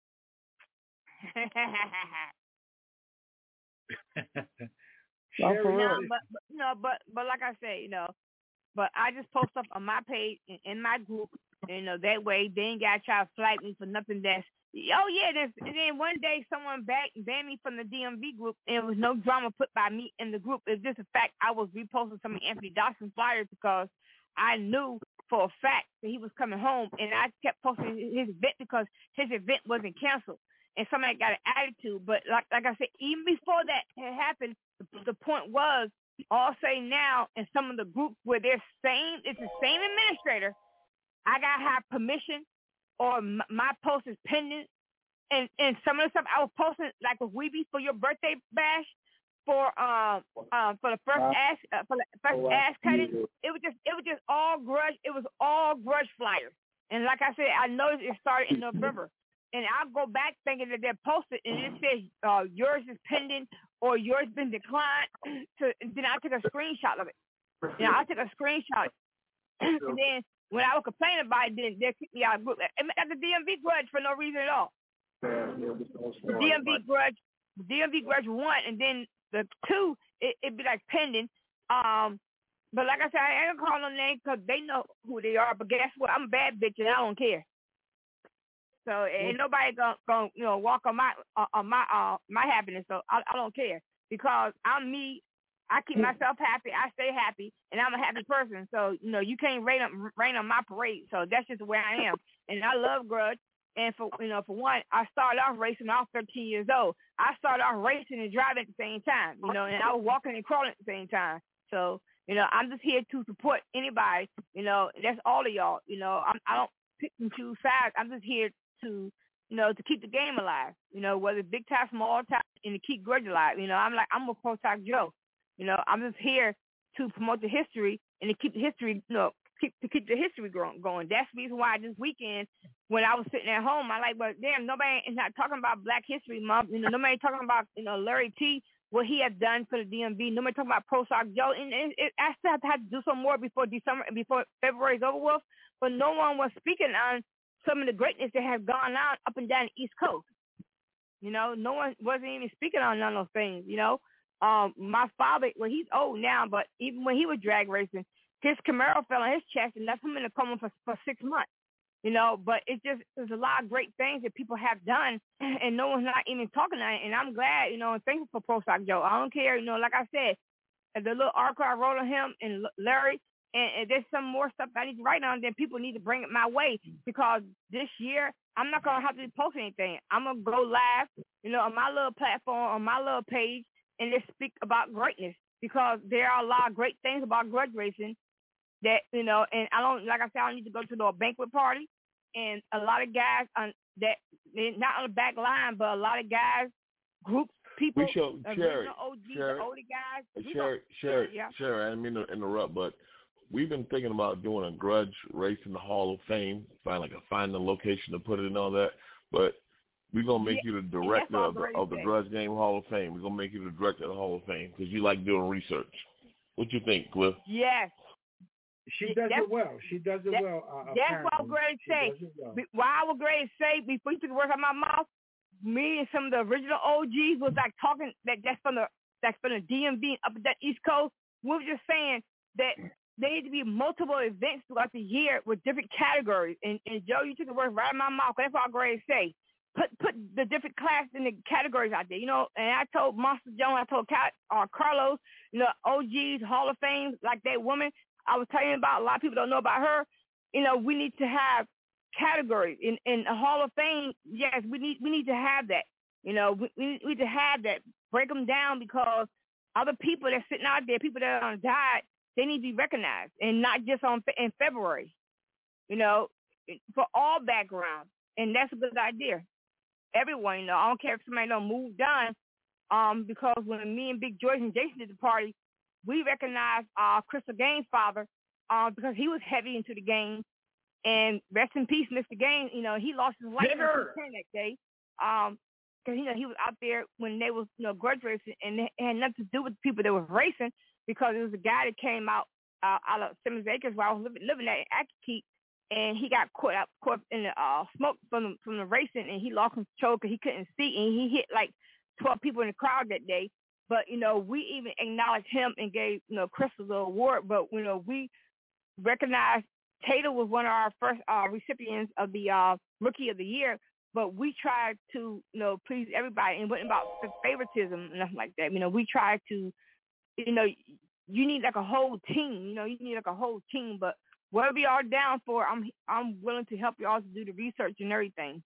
Sherry, for real. No, but, but no, but but like I say, you know, but I just post stuff on my page in, in my group. You know, that way they ain't got to try to flag me for nothing that's, oh, yeah, there's, and then one day someone back, banned me from the D M V group, and it was no drama put by me in the group. It's just a fact I was reposting some of Anthony Dawson flyers because I knew for a fact that he was coming home, and I kept posting his event because his event wasn't canceled, and somebody got an attitude. But like like I said, even before that had happened, the, the point was, all say now, in some of the groups where they're same, it's the same administrator, I got to have permission or m- my post is pending. And and some of the stuff I was posting, like a Weebie for your birthday bash, for um um for the first Wow. ass uh, for the first Oh, wow. ass cutting, it was just it was just all grudge. It was all grudge flyers. And like I said, I noticed it started in November. And I'll go back thinking that they're posted, and it says uh, yours is pending or yours been declined. To then I took a screenshot of it. You know, I took a screenshot, and then when I was complaining about it, then they kicked me out of the group. At the D M V grudge for no reason at all. The D M V grudge, the D M V grudge one, and then the two, it it be like pending. Um, but like I said, I ain't gonna call no name because they know who they are. But guess what? I'm a bad bitch and I don't care. So ain't nobody gonna, gonna you know walk on my uh, on my uh my happiness. So I, I don't care because I'm me. I keep myself happy. I stay happy, and I'm a happy person. So you know you can't rain on rain on my parade. So that's just where I am. And I love grudge. And for you know, for one, I started off racing when I was thirteen years old. I started off racing and driving at the same time, you know, and I was walking and crawling at the same time. So, you know, I'm just here to support anybody, you know, that's all of y'all. You know, I'm, I don't pick and choose sides. I'm just here to you know, to keep the game alive. You know, whether it's big time, small time, and to keep grudge alive. You know, I'm like I'm a Pro Talk Joe. You know, I'm just here to promote the history and to keep the history, you know, keep to keep the history going. going. That's the reason why this weekend, when I was sitting at home, I like, but damn, nobody is not talking about Black History Month. You know, nobody talking about, you know, Larry T, what he has done for the D M V. Nobody talking about Pro Talk Joe. And it, it, I still have to, have to do some more before December, before February is over with. But no one was speaking on some of the greatness that has gone on up and down the East Coast. You know, no one wasn't even speaking on none of those things, you know. Um, my father, well, he's old now, but even when he was drag racing, his Camaro fell on his chest and left him in a coma for, for six months, you know. But it just, there's a lot of great things that people have done, and no one's not even talking on it. And I'm glad, you know, and thankful for Pro Stock Joe. I don't care, you know, like I said, the little article I wrote on him and Larry, and, and there's some more stuff I need to write on, then people need to bring it my way, because this year I'm not going to have to post anything. I'm going to go live, you know, on my little platform, on my little page, and just speak about greatness, because there are a lot of great things about grudge racing that, you know, and I don't, like I said, I don't need to go to no banquet party, and a lot of guys on that, not on the back line, but a lot of guys, groups, people, we show, Sherry, O Gs, Sherry, the older guys. Sherry, Sherry, yeah. Sherry, I didn't mean to interrupt, but we've been thinking about doing a grudge race in the Hall of Fame, find like a find the location to put it and all that, but we're going to make yeah, you the director of the, of the Grudge Game Hall of Fame. We're going to make you the director of the Hall of Fame because you like doing research. What you think, Cliff? Yes. She does that's, it well. She does it that, well. Uh, that's what I was going to say. Well. Why I was going to say, before you took the words out of my mouth, me and some of the original O Gs was like talking that that's from the that's from the D M V up at that East Coast. We were just saying that there need to be multiple events throughout the year with different categories. And, and Joe, you took the words right out of my mouth. That's what I was going to say. Put put the different classes and the categories out there, you know. And I told Monster Joe, I told uh, Carlos, you know, O Gs, Hall of Fame, like that woman I was telling you about. A lot of people don't know about her. You know, we need to have categories in in a Hall of Fame. Yes, we need we need to have that. You know, we, we need to have that. Break them down, because other people that's sitting out there, people that are died, they need to be recognized, and not just on in February. You know, for all backgrounds, and that's a good idea. Everyone, you know, I don't care if somebody don't move on, um, because when me and Big Joyce and Jason did the party, we recognized uh, Crystal Gaines' father, uh, because he was heavy into the game, and rest in peace, Mister Gaines. You know, he lost his life that day, um, because you know he was out there when they was, you know, grudge racing, and it had nothing to do with the people that was racing, because it was a guy that came out uh, out of Simmons Acres where I was living, living at in Acton, and he got caught up caught in the uh, smoke from the, from the racing, and he lost control because he couldn't see, and he hit like twelve people in the crowd that day. But, you know, we even acknowledged him and gave, you know, Crystal the award. But, you know, we recognized Taylor was one of our first uh, recipients of the uh, Rookie of the Year. But we tried to, you know, please everybody, and it wasn't about favoritism and nothing like that. You know, we tried to, you know, you need like a whole team. You know, you need like a whole team. But whatever y'all down for, I'm I'm willing to help y'all to do the research and everything.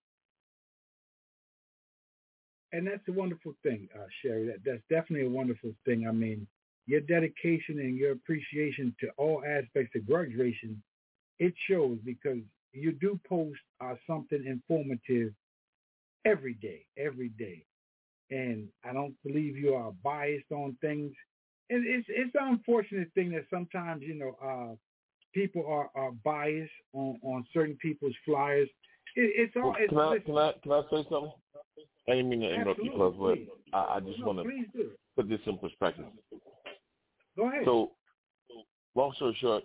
And that's a wonderful thing, uh, Sherry. That that's definitely a wonderful thing. I mean, your dedication and your appreciation to all aspects of grudge racing, it shows, because you do post uh, something informative every day, every day. And I don't believe you are biased on things. And it's it's an unfortunate thing that sometimes, you know, uh, people are, are biased on, on certain people's flyers. It, it's all. It's, can, I, can I can I say something? I didn't mean to interrupt you, Cliff, but I, I just no, want to do. put this in perspective. Go ahead. So, long story short,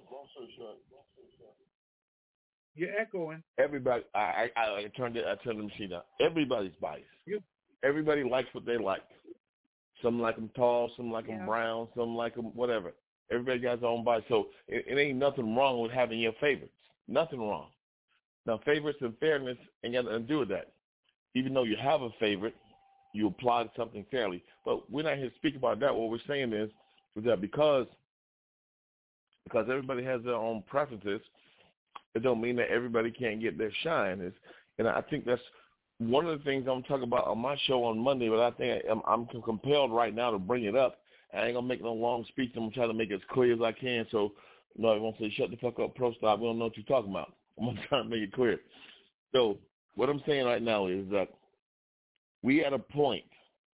you're echoing. Everybody, I, I, I turned it. I turned the machine out. Everybody's biased. You. Everybody likes what they like. Some like them tall, some like yeah. them brown, some like them whatever. Everybody got their own bias. So it, it ain't nothing wrong with having your favorites. Nothing wrong. Now, favorites and fairness ain't got nothing to do with that. Even though you have a favorite, you apply something fairly. But we're not here to speak about that. What we're saying is, is that because because everybody has their own preferences, it don't mean that everybody can't get their shine. It's, and I think that's one of the things I'm talking about on my show on Monday, but I think I'm, I'm compelled right now to bring it up. I ain't going to make no long speech. I'm going to try to make it as clear as I can. So, you know, I won't say, shut the fuck up, Pro Stop. We don't know what you're talking about. I'm going to try to make it clear. So what I'm saying right now is that we at a point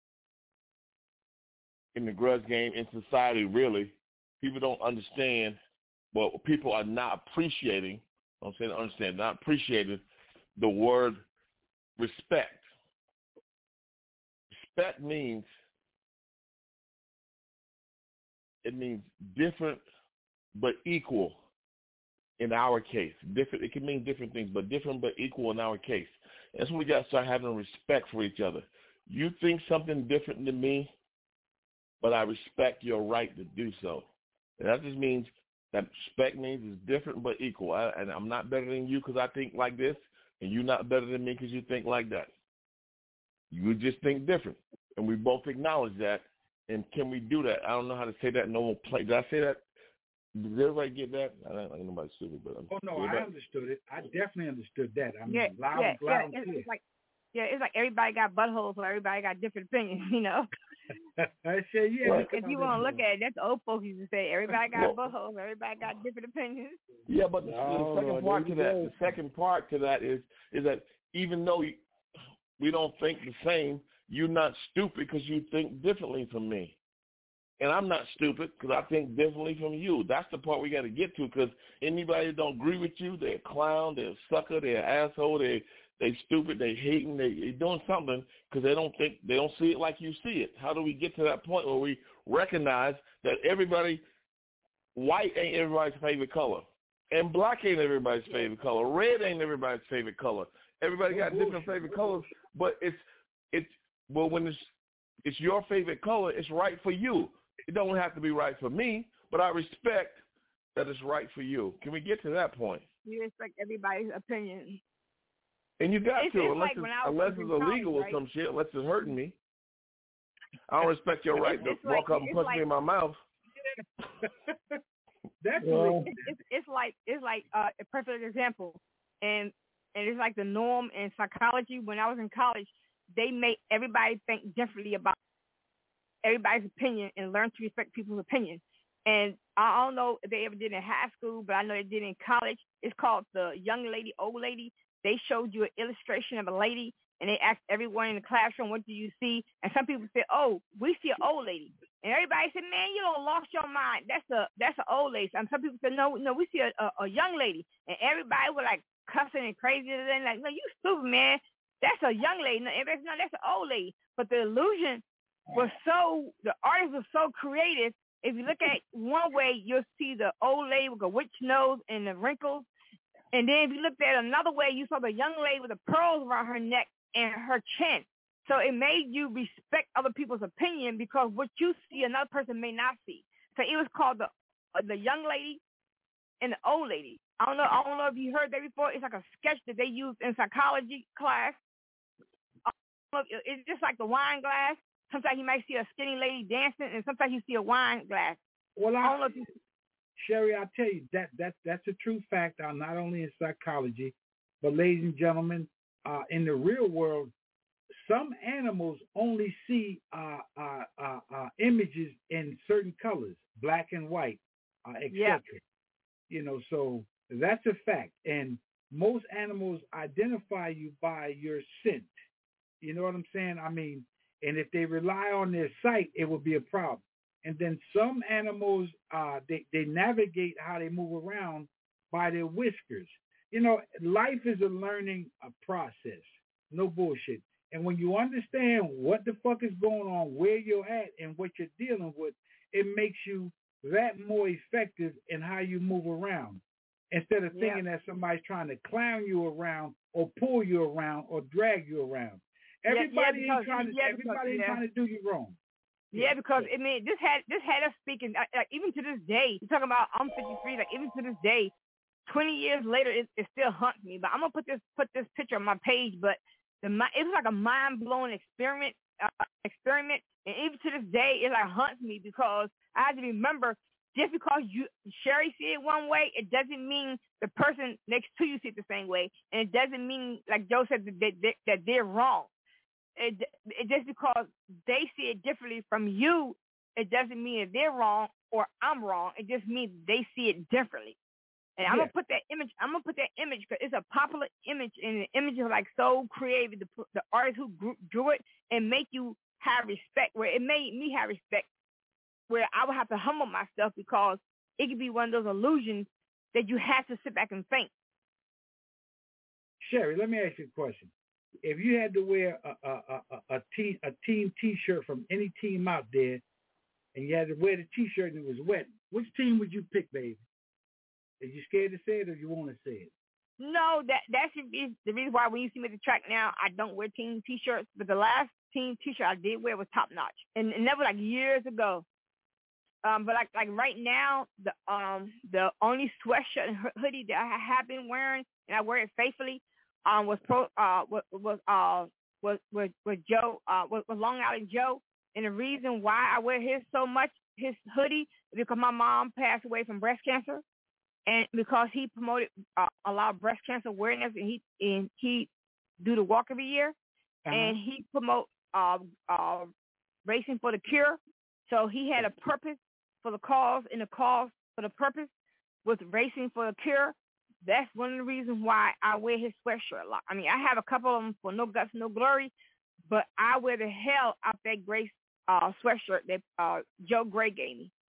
in the grudge game, in society, really, people don't understand, well, people are not appreciating, I'm saying understand, not appreciating the word respect. Respect means, it means different but equal in our case. Different, it can mean different things, but different but equal in our case. That's when we got to start having respect for each other. You think something different than me, but I respect your right to do so. And that just means that respect means it's different but equal. I, and I'm not better than you because I think like this, and you're not better than me because you think like that. You just think different, and we both acknowledge that. And can we do that? I don't know how to say that in normal play. Did I say that? Did everybody get that? I don't think nobody's stupid, but I'm oh no, I understood it. I definitely understood that. I mean, yeah, loud, yeah, loud yeah. and It's, clear. it's like, yeah, it's like everybody got buttholes, so everybody got different opinions, you know. I say, yeah. Well, if you want to look at it, that's the old folks used to say. Everybody got buttholes, everybody got different opinions. Yeah, but the, No, the second no, part to that, no. the second part to that is is that even though you, we don't think the same, you're not stupid because you think differently from me. And I'm not stupid because I think differently from you. That's the part we got to get to, because anybody that don't agree with you, they're a clown, they're a sucker, they're an asshole, they they stupid, they hating, they they doing something because they don't think, they don't see it like you see it. How do we get to that point where we recognize that everybody, white ain't everybody's favorite color, and black ain't everybody's favorite color, red ain't everybody's favorite color. Everybody got different favorite colors, but it's it's well when it's it's your favorite color, it's right for you. It don't have to be right for me, but I respect that it's right for you. Can we get to that point? You respect everybody's opinion. And you got It's- to, it's unless like it's, when I was unless in it's college, illegal right? or some shit, unless it's hurting me. I don't respect your right It's- it's to walk like- up and it's punch like- me in my mouth. That's Well, it's, it's, it's like it's like uh, a perfect example, and and it's like the norm in psychology. When I was in college, they made everybody think differently about everybody's opinion and learn to respect people's opinion. And I don't know if they ever did in high school, but I know they did in college. It's called the young lady, old lady. They showed you an illustration of a lady, and they asked everyone in the classroom, what do you see? And some people said, oh, we see an old lady. And everybody said, man, you don't lost your mind. That's a that's an old lady. And some people said, no, no, we see a, a, a young lady. And everybody was like cussing and crazy. And like, no, you stupid, man. That's a young lady. No, everybody said, no, that's an old lady. But the illusion was so, the artist was so creative. If you look at one way, you'll see the old lady with a witch nose and the wrinkles. And then if you looked at another way, you saw the young lady with the pearls around her neck and her chin. So it made you respect other people's opinion because what you see, another person may not see. So it was called the uh, the young lady and the old lady. I don't know. I don't know if you heard that before. It's like a sketch that they used in psychology class. It's just like the wine glass. Sometimes you might see a skinny lady dancing, and sometimes you see a wine glass. Well, I, I don't know if you, Sherry, I tell you that that that's a true fact. Uh, not only in psychology, but ladies and gentlemen, uh, in the real world, some animals only see uh, uh, uh, uh, images in certain colors, black and white, uh, et cetera. Yeah. You know, so that's a fact. And most animals identify you by your scent. You know what I'm saying? I mean, and if they rely on their sight, it will be a problem. And then some animals, uh, they, they navigate how they move around by their whiskers. You know, life is a learning a process. No bullshit. And when you understand what the fuck is going on, where you're at, and what you're dealing with, it makes you that more effective in how you move around. Instead of thinking Yeah. that somebody's trying to clown you around or pull you around or drag you around. Everybody yeah, ain't trying to. yeah, everybody because, ain't yeah. trying to do you wrong. Yeah, because I mean, this had this had us speaking. Like, like, even to this day, you're talking about I'm fifty-three. Like even to this day, twenty years later, it, it still haunts me. But I'm gonna put this put this picture on my page. But the it was like a mind blowing experiment. Uh, experiment, and even to this day, it like haunts me because I have to remember. Just because you Sherry see it one way, it doesn't mean the person next to you see it the same way, and it doesn't mean, like Joe said, that, they, that they're wrong. It, it just because they see it differently from you, it doesn't mean that they're wrong or I'm wrong. It just means they see it differently. And I'm gonna put that image. I'm gonna put that image because it's a popular image, and the image is like so creative. The, the artist who drew, drew it and make you have respect. Where it made me have respect. Where I would have to humble myself because it could be one of those illusions that you have to sit back and think. Sherry, let me ask you a question. If you had to wear a a, a, a team a team T-shirt from any team out there, and you had to wear the T-shirt and it was wet, which team would you pick, baby? Are you scared to say it, or you want to say it? No, that that's the reason why when you see me at the track now, I don't wear team T-shirts. But the last team T-shirt I did wear was top notch, and, and that was like years ago. Um, but like like right now, the um the only sweatshirt and hoodie that I have been wearing, and I wear it faithfully, um was pro uh was was uh was was, was Joe uh was, was Long Island Joe, and the reason why I wear his so much his hoodie is because my mom passed away from breast cancer. And because he promoted uh, a lot of breast cancer awareness, and he and he do the walk every year, uh-huh. and he promote uh, uh, racing for the cure. So he had a purpose for the cause, and the cause for the purpose was racing for the cure. That's one of the reasons why I wear his sweatshirt a lot. I mean, I have a couple of them for No Guts, No Glory, but I wear the hell out that Grace uh, sweatshirt that uh, Joe Gray gave me.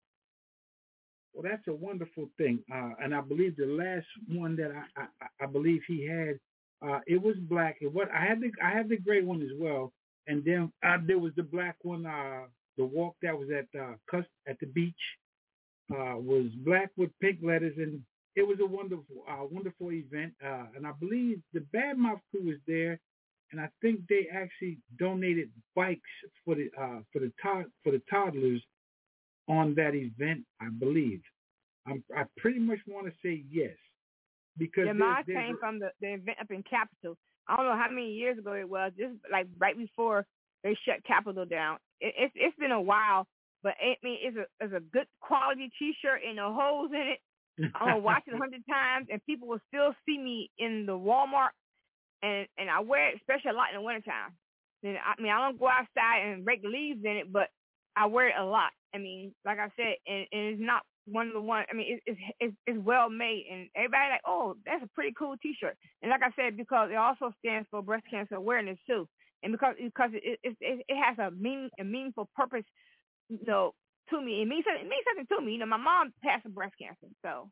Well, that's a wonderful thing, uh, and I believe the last one that I, I, I believe he had, uh, it was black. It was I had the I had the gray one as well, and then uh, there was the black one. Uh, the walk that was at uh, Cust at the beach uh, was black with pink letters, and it was a wonderful, uh, wonderful event. Uh, and I believe the Badmouth crew was there, and I think they actually donated bikes for the uh, for the to- for the toddlers on that event, I believe. I'm, I pretty much want to say yes. Because yeah, mine came a, from the, the event up in Capitol. I don't know how many years ago it was, just like right before they shut Capitol down. It, it's it's been a while, but it, I mean, it's a it's a good quality T-shirt and no holes in it. I'm going to watch it a hundred times, and people will still see me in the Walmart, and, and I wear it, especially a lot in the wintertime. And I mean, I don't go outside and rake leaves in it, but I wear it a lot. I mean, like I said, and, and it's not one of the one. I mean, it, it's it's it's well made, and everybody like, oh, that's a pretty cool T-shirt. And like I said, because it also stands for breast cancer awareness too, and because because it it it, it has a mean a meaningful purpose, you know, to me. It means it means something to me. You know, my mom passed from breast cancer, so.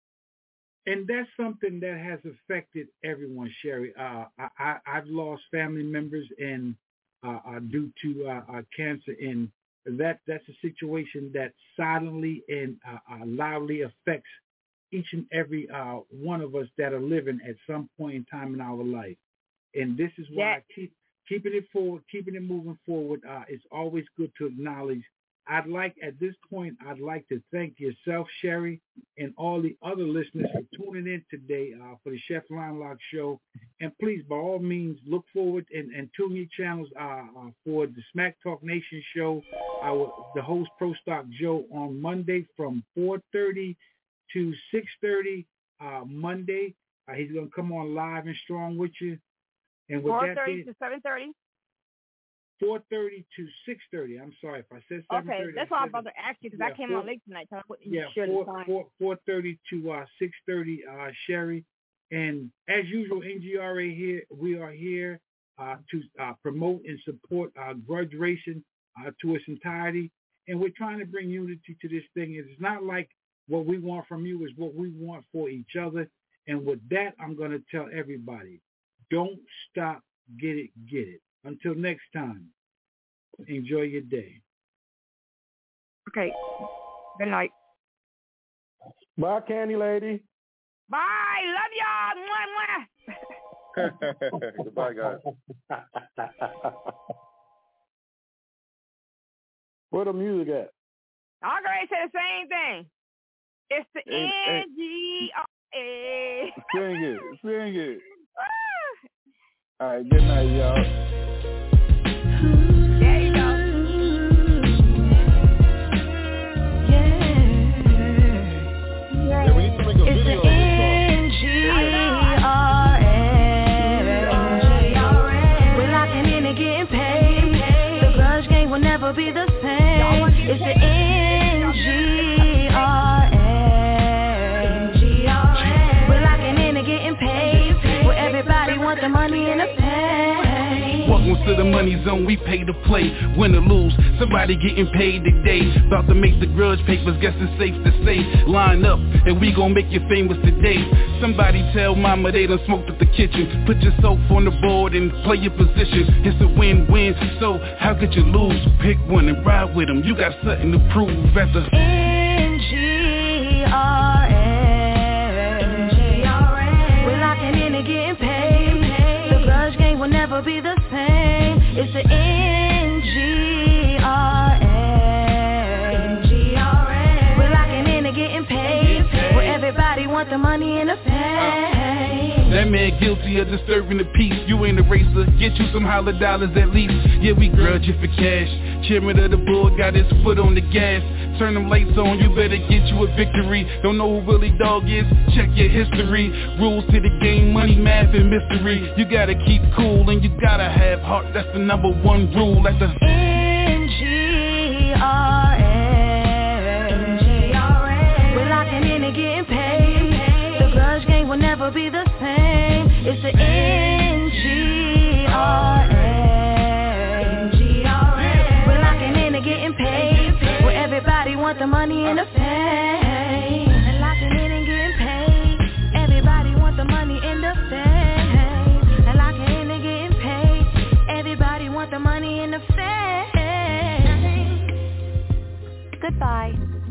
And that's something that has affected everyone, Sherry. Uh, I, I I've lost family members and uh, uh, due to uh, uh, cancer and. That that's a situation that silently and uh, uh, loudly affects each and every uh, one of us that are living at some point in time in our life. And this is why yeah. I keep keeping it forward, keeping it moving forward. Uh, it's always good to acknowledge. I'd like, at this point, I'd like to thank yourself, Sherry, and all the other listeners for tuning in today uh, for the Chef Linelock Show. And please, by all means, look forward and, and tune your channels uh, uh, for the Smack Talk Nation show. Our, the host, Pro Stock Joe, on Monday from four thirty to six thirty uh, Monday. Uh, he's going to come on live and strong with you. And with four thirty to seven thirty? four thirty to six thirty. I'm sorry if I said seven thirty. Okay, that's why I'm about to ask you because yeah, I came four, on late tonight. So I wouldn't yeah, sure four, four, four thirty to uh, six thirty, uh, Sherry. And as usual, N G R A here, we are here uh, to uh, promote and support uh, grudge racing uh, to its entirety. And we're trying to bring unity to this thing. It's not like what we want from you is what we want for each other. And with that, I'm going to tell everybody, don't stop, get it, get it. Until next time, enjoy your day. Okay. Good night. Bye, Candy Lady. Bye. Love y'all. Mwah, mwah. Goodbye, guys. Where the music at? I'm going to say the same thing. It's the N G R A. Sing it. Sing it. All right. Good night, y'all. There you go. Yeah, we need to make a it's video the N G R A. We're locking in and getting paid. The grudge game will never be the same. It's the N G R A. the money zone, we pay to play. Win or lose, somebody getting paid today. About to make the grudge papers, guess it's safe to say. Line up, and we gon' make you famous today. Somebody tell mama they done smoked at the kitchen. Put yourself on the board and play your position. It's a win-win, so how could you lose? Pick one and ride with them, you got something to prove at the N G R S. We're locking in and getting paid. The grudge game will never be the same. It's the N G R S. We're locking in and getting paid. Where everybody want the money and the fame. That man guilty of disturbing the peace. You ain't a racer, get you some holler dollars at least. Yeah, we grudge you for cash. Chairman of the board got his foot on the gas. Turn them lights on, you better get you a victory. Don't know who Willie Dog is? Check your history. Rules to the game, money, math, and mystery. You gotta keep cool and you gotta have heart. That's the number one rule at the N G R S. We're locking in and getting paid. The grudge game will never be the same. It's the N G R S. We're locking in and getting paid. Where everybody want the money and the fame. And locking in and getting paid. Everybody want the money and the fame. And locking in and getting paid. Everybody want the money and the fame. Goodbye.